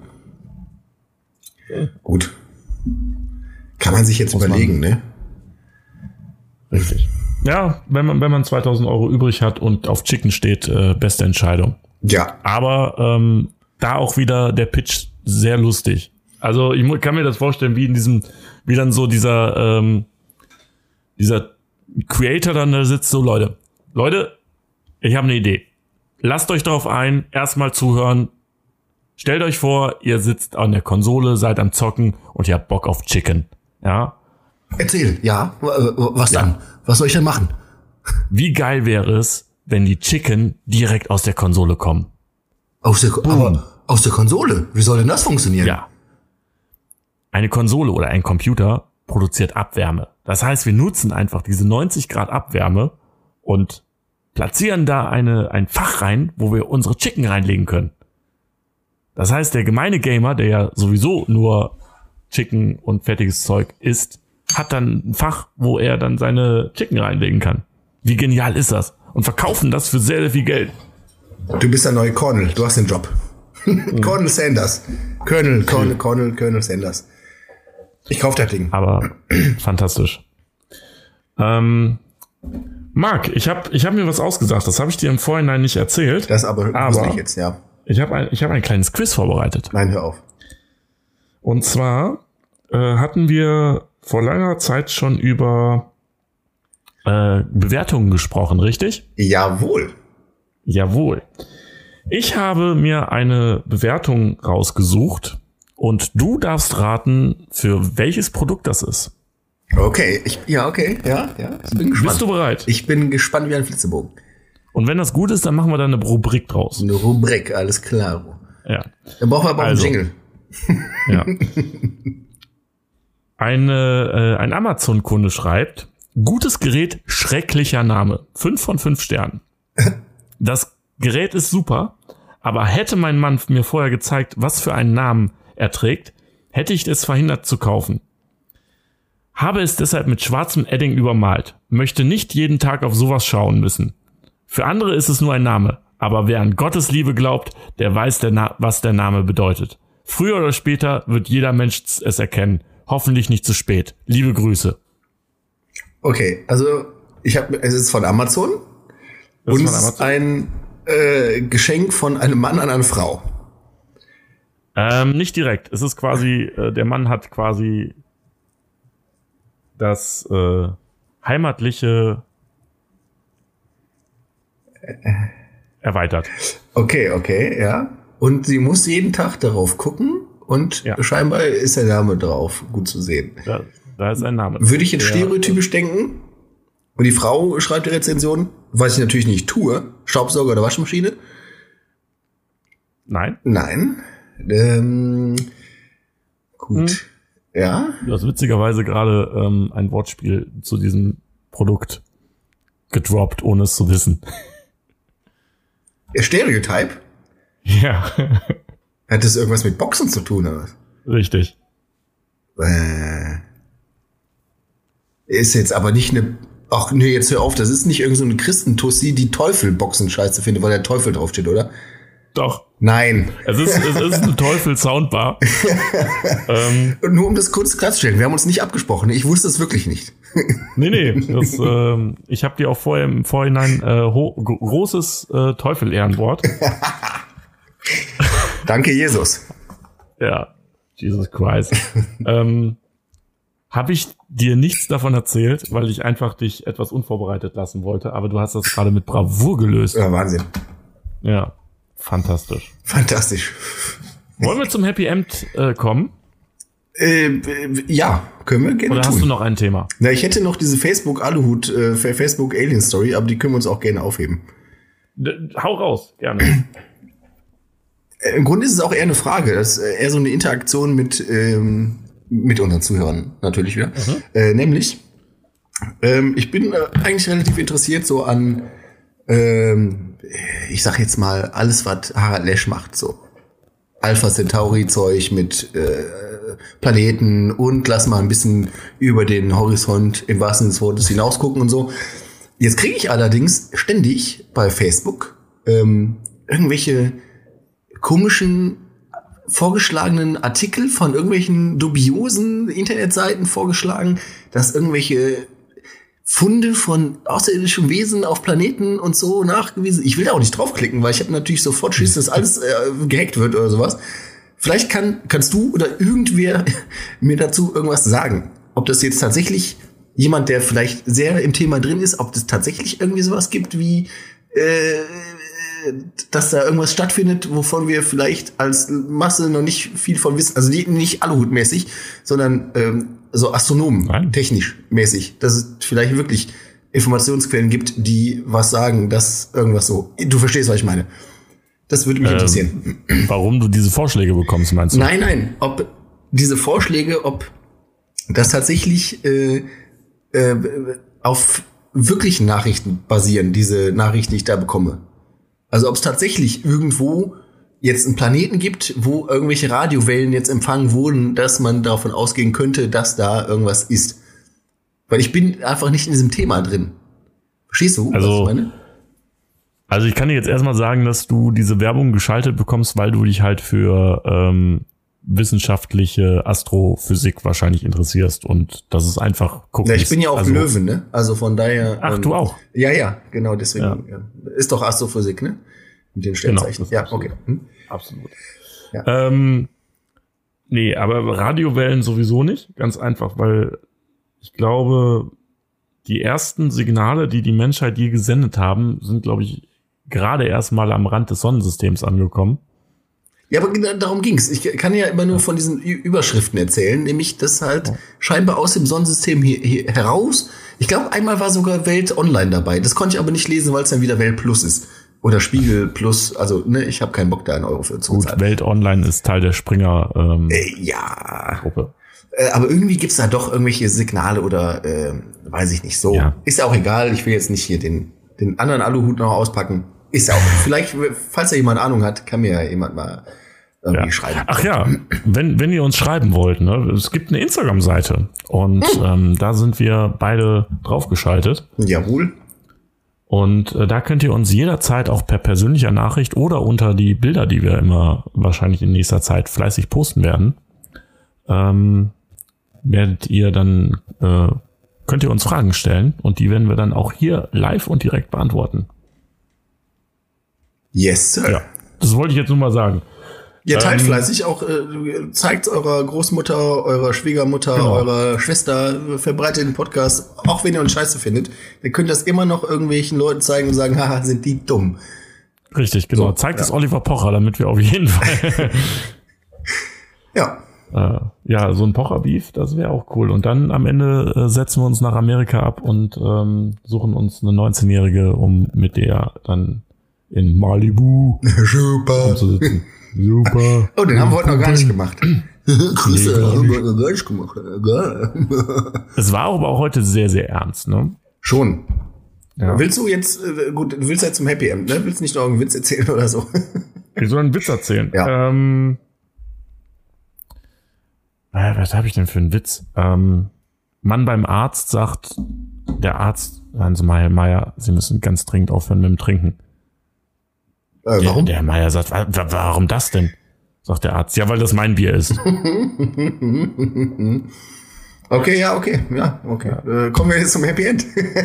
Gut. Kann man sich jetzt überlegen, ne? Richtig. Ja, wenn man 2.000 € übrig hat und auf Chicken steht, beste Entscheidung. Ja. Aber da auch wieder der Pitch sehr lustig. Also ich kann mir das vorstellen, wie dann so dieser Creator dann da sitzt, so Leute, ich habe eine Idee. Lasst euch darauf ein, erstmal zuhören. Stellt euch vor, ihr sitzt an der Konsole, seid am Zocken und ihr habt Bock auf Chicken. Ja? Erzähl, ja. Was dann? Was soll ich denn machen? Wie geil wäre es, wenn die Chicken direkt aus der Konsole kommen? Aber aus der Konsole? Wie soll denn das funktionieren? Ja. Eine Konsole oder ein Computer produziert Abwärme. Das heißt, wir nutzen einfach diese 90 Grad Abwärme und platzieren da ein Fach rein, wo wir unsere Chicken reinlegen können. Das heißt, der gemeine Gamer, der ja sowieso nur Chicken und fettiges Zeug isst, hat dann ein Fach, wo er dann seine Chicken reinlegen kann. Wie genial ist das? Und verkaufen das für sehr, sehr viel Geld. Du bist der neue Colonel, du hast den Job. Colonel Sanders. Colonel Sanders. Ich kauf das Ding. Aber fantastisch. Marc, ich hab mir was ausgedacht. Das habe ich dir im Vorhinein nicht erzählt. Das aber wusste ich jetzt, ja. Ich hab ein kleines Quiz vorbereitet. Nein, hör auf. Und zwar hatten wir vor langer Zeit schon über Bewertungen gesprochen, richtig? Jawohl. Ich habe mir eine Bewertung rausgesucht und du darfst raten, für welches Produkt das ist. Okay, ja. Ich bin gespannt. Bist du bereit? Ich bin gespannt wie ein Flitzebogen. Und wenn das gut ist, dann machen wir da eine Rubrik draus. Eine Rubrik, alles klar. Ja. Dann brauchen wir aber auch einen Jingle. Ja. Ein Amazon-Kunde schreibt, gutes Gerät, schrecklicher Name. 5 von 5 Sternen. Das Gerät ist super, aber hätte mein Mann mir vorher gezeigt, was für einen Namen er trägt, hätte ich es verhindert zu kaufen. Habe es deshalb mit schwarzem Edding übermalt. Möchte nicht jeden Tag auf sowas schauen müssen. Für andere ist es nur ein Name, aber wer an Gottes Liebe glaubt, der weiß, was der Name bedeutet. Früher oder später wird jeder Mensch es erkennen. Hoffentlich nicht zu spät. Liebe Grüße. Okay, also es ist von Amazon. Und es ist ein Geschenk von einem Mann an eine Frau. Nicht direkt. Es ist quasi, der Mann hat quasi das heimatliche erweitert. Okay, ja. Und sie muss jeden Tag darauf gucken und scheinbar ist der Name drauf gut zu sehen. Da ist ein Name. Würde ich jetzt stereotypisch denken und die Frau schreibt die Rezension, was ich natürlich nicht tue, Staubsauger oder Waschmaschine? Nein. Gut. Ja. Du hast witzigerweise gerade ein Wortspiel zu diesem Produkt gedroppt, ohne es zu wissen. Stereotype? Ja. Hat das irgendwas mit Boxen zu tun, oder was? Richtig. Ist jetzt aber nicht eine... Ach nee, jetzt hör auf, das ist nicht irgend so eine Christentussi, die Teufel-Boxen scheiße findet, weil der Teufel draufsteht, oder? Doch. Nein. Es ist eine Teufel-Soundbar. Nur um das kurz klarzustellen, wir haben uns nicht abgesprochen. Ich wusste es wirklich nicht. Nee. Ich habe dir auch vorher im Vorhinein großes Teufel-Ehrenwort. Danke, Jesus. Ja, Jesus Christ. Habe ich dir nichts davon erzählt, weil ich einfach dich etwas unvorbereitet lassen wollte, aber du hast das gerade mit Bravour gelöst. Ja, Wahnsinn. Ja, fantastisch. Wollen wir zum Happy End kommen? Ja, können wir gerne Oder tun. hast du noch ein Thema? Na, ich hätte noch diese Facebook-Aluhut, Facebook-Alien-Story, aber die können wir uns auch gerne aufheben. Hau raus, gerne. Im Grunde ist es auch eher eine Frage. Das ist eher so eine Interaktion mit unseren Zuhörern natürlich wieder. Nämlich, ich bin eigentlich relativ interessiert so an, ich sag jetzt mal, alles, was Harald Lesch macht, so. Alpha Centauri-Zeug mit Planeten und lass mal ein bisschen über den Horizont im wahrsten Sinne des Wortes hinausgucken und so. Jetzt kriege ich allerdings ständig bei Facebook irgendwelche komischen vorgeschlagenen Artikel von irgendwelchen dubiosen Internetseiten vorgeschlagen, dass irgendwelche Funde von außerirdischen Wesen auf Planeten und so nachgewiesen. Ich will da auch nicht draufklicken, weil ich habe natürlich sofort Schiss, dass alles gehackt wird oder sowas. Vielleicht kannst du oder irgendwer mir dazu irgendwas sagen. Ob das jetzt tatsächlich jemand, der vielleicht sehr im Thema drin ist, ob das tatsächlich irgendwie sowas gibt wie dass da irgendwas stattfindet, wovon wir vielleicht als Masse noch nicht viel von wissen. Also nicht Aluhut-mäßig, sondern so Astronomen, technisch mäßig. Dass es vielleicht wirklich Informationsquellen gibt, die was sagen, dass irgendwas so. Du verstehst, was ich meine. Das würde mich interessieren. Warum du diese Vorschläge bekommst, meinst du? Nein. Ob diese Vorschläge, ob das tatsächlich auf wirklichen Nachrichten basieren, diese Nachrichten, die ich da bekomme. Also ob es tatsächlich irgendwo jetzt einen Planeten gibt, wo irgendwelche Radiowellen jetzt empfangen wurden, dass man davon ausgehen könnte, dass da irgendwas ist. Weil ich bin einfach nicht in diesem Thema drin. Verstehst du, was ich meine? Also ich kann dir jetzt erstmal sagen, dass du diese Werbung geschaltet bekommst, weil du dich halt für wissenschaftliche Astrophysik wahrscheinlich interessierst und das ist einfach gucken. Ja, ich bin ja auch Löwen, ne? Also von daher. Ach, du auch? Ja, genau, deswegen. Ja. Ist doch Astrophysik, ne? Mit den Sternzeichen. Genau, ja, okay. Absolut. Ja. Nee, aber Radiowellen sowieso nicht. Ganz einfach, weil ich glaube, die ersten Signale, die die Menschheit je gesendet haben, sind, glaube ich, gerade erst mal am Rand des Sonnensystems angekommen. Ja, aber darum ging's. Ich kann ja immer nur von diesen Überschriften erzählen, nämlich dass halt scheinbar aus dem Sonnensystem hier heraus. Ich glaube, einmal war sogar Welt Online dabei. Das konnte ich aber nicht lesen, weil es dann wieder Welt Plus ist. Oder Spiegel Plus. Also, ne, ich habe keinen Bock, da 1 Euro für zu bezahlen. Gut, Welt Online ist Teil der Springer ja. Gruppe. Aber irgendwie gibt's da doch irgendwelche Signale oder weiß ich nicht so. Ja. Ist ja auch egal. Ich will jetzt nicht hier den anderen Aluhut noch auspacken. Ist ja auch. Vielleicht, falls da jemand Ahnung hat, kann mir ja jemand mal irgendwie schreiben. Ach ja, wenn ihr uns schreiben wollt, ne, es gibt eine Instagram-Seite und da sind wir beide draufgeschaltet. Jawohl. Und da könnt ihr uns jederzeit auch per persönlicher Nachricht oder unter die Bilder, die wir immer wahrscheinlich in nächster Zeit fleißig posten werden, werdet ihr dann, könnt ihr uns Fragen stellen und die werden wir dann auch hier live und direkt beantworten. Yes, Sir. Ja, das wollte ich jetzt nur mal sagen. Ja, teilt fleißig auch, zeigt eurer Großmutter, eurer Schwiegermutter, eurer Schwester, verbreitet den Podcast, auch wenn ihr uns scheiße findet. Ihr könnt das immer noch irgendwelchen Leuten zeigen und sagen, haha, sind die dumm. Richtig, genau. So, zeigt es Oliver Pocher, damit wir auf jeden Fall ja, so ein Pocher-Beef, das wäre auch cool. Und dann am Ende setzen wir uns nach Amerika ab und suchen uns eine 19-Jährige, um mit der dann in Malibu umzusitzen. Super. Oh, den haben wir heute noch gar nicht gemacht. Grüße, haben wir noch gar nicht gemacht. Es war aber auch heute sehr, sehr ernst, ne? Schon. Ja. Willst du jetzt, gut, du willst ja zum Happy End, ne? Willst du nicht noch einen Witz erzählen oder so? Ich soll einen Witz erzählen. Ja. Was habe ich denn für einen Witz? Mann beim Arzt sagt, der Arzt, Hans Meier, Sie müssen ganz dringend aufhören mit dem Trinken. Warum? Der Meier sagt, warum das denn? Sagt der Arzt. Ja, weil das mein Bier ist. Okay. Ja. Kommen wir jetzt zum Happy End.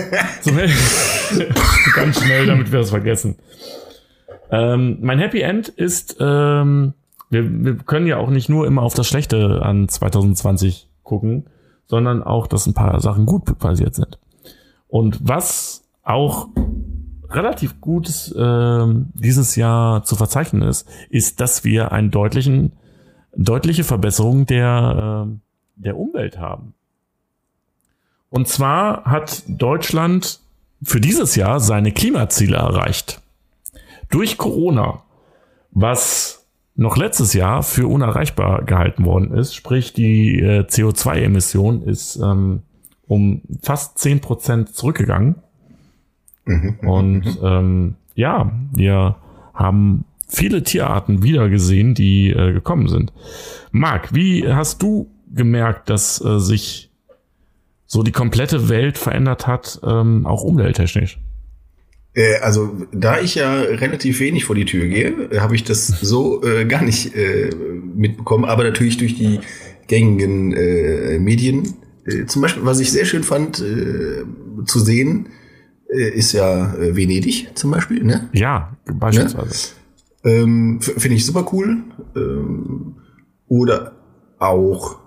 Ganz schnell, damit wir das vergessen. Mein Happy End ist, wir können ja auch nicht nur immer auf das Schlechte an 2020 gucken, sondern auch, dass ein paar Sachen gut passiert sind. Und was auch relativ Gutes dieses Jahr zu verzeichnen ist, dass wir eine deutliche Verbesserung der Umwelt haben. Und zwar hat Deutschland für dieses Jahr seine Klimaziele erreicht. Durch Corona, was noch letztes Jahr für unerreichbar gehalten worden ist, sprich die CO2-Emission ist um fast 10% zurückgegangen. Und wir haben viele Tierarten wiedergesehen, die gekommen sind. Marc, wie hast du gemerkt, dass sich so die komplette Welt verändert hat, auch umwelttechnisch? Also, da ich ja relativ wenig vor die Tür gehe, habe ich das so gar nicht mitbekommen, aber natürlich durch die gängigen Medien. Zum Beispiel, was ich sehr schön fand zu sehen, ist ja Venedig zum Beispiel, ne? Ja, beispielsweise. Ne? Finde ich super cool. Oder auch,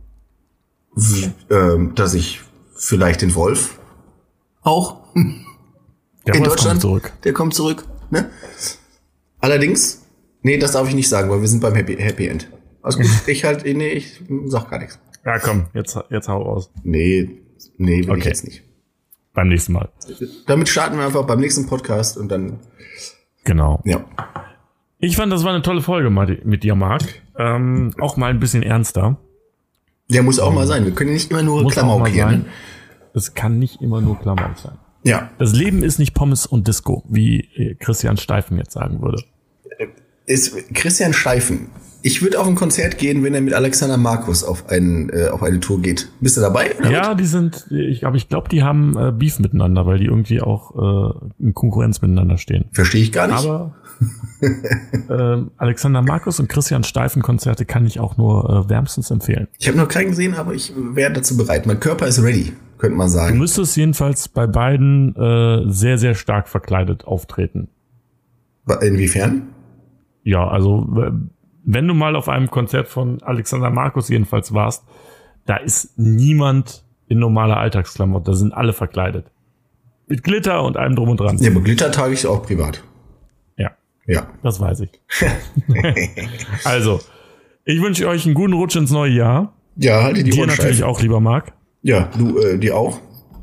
dass ich vielleicht den Wolf auch in Deutschland, der kommt zurück. Ne? Allerdings, nee, das darf ich nicht sagen, weil wir sind beim Happy End. Also gut, ich sag gar nichts. Ja, komm, jetzt hau raus. Nee, will ich jetzt nicht. Beim nächsten Mal. Damit starten wir einfach beim nächsten Podcast und dann. Genau. Ja. Ich fand, das war eine tolle Folge mit dir, Marc. Auch mal ein bisschen ernster. Der muss auch mal sein. Wir können nicht immer nur Klamauk hier. Es kann nicht immer nur Klamauk sein. Ja. Das Leben ist nicht Pommes und Disco, wie Christian Steifen jetzt sagen würde. Ist Christian Steifen. Ich würde auf ein Konzert gehen, wenn er mit Alexander Markus auf eine Tour geht. Bist du dabei? Ja, die sind, ich glaube, die haben Beef miteinander, weil die irgendwie auch in Konkurrenz miteinander stehen. Verstehe ich gar nicht. Aber Alexander Markus und Christian Steifen Konzerte kann ich auch nur wärmstens empfehlen. Ich habe noch keinen gesehen, aber ich wäre dazu bereit. Mein Körper ist ready, könnte man sagen. Du müsstest jedenfalls bei beiden sehr, sehr stark verkleidet auftreten. Inwiefern? Ja, also wenn du mal auf einem Konzert von Alexander Markus jedenfalls warst, da ist niemand in normaler Alltagsklamotte, da sind alle verkleidet. Mit Glitter und allem drum und dran. Ja, aber Glitter trage ich auch privat. Ja. Ja. Das weiß ich. Also, ich wünsche euch einen guten Rutsch ins neue Jahr. Ja, halt die Dir Ohren natürlich steif. auch, lieber Marc. Ja, du, dir auch.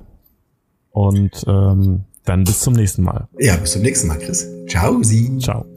Und dann bis zum nächsten Mal. Ja, bis zum nächsten Mal, Chris. Ciao, Sie. Ciao.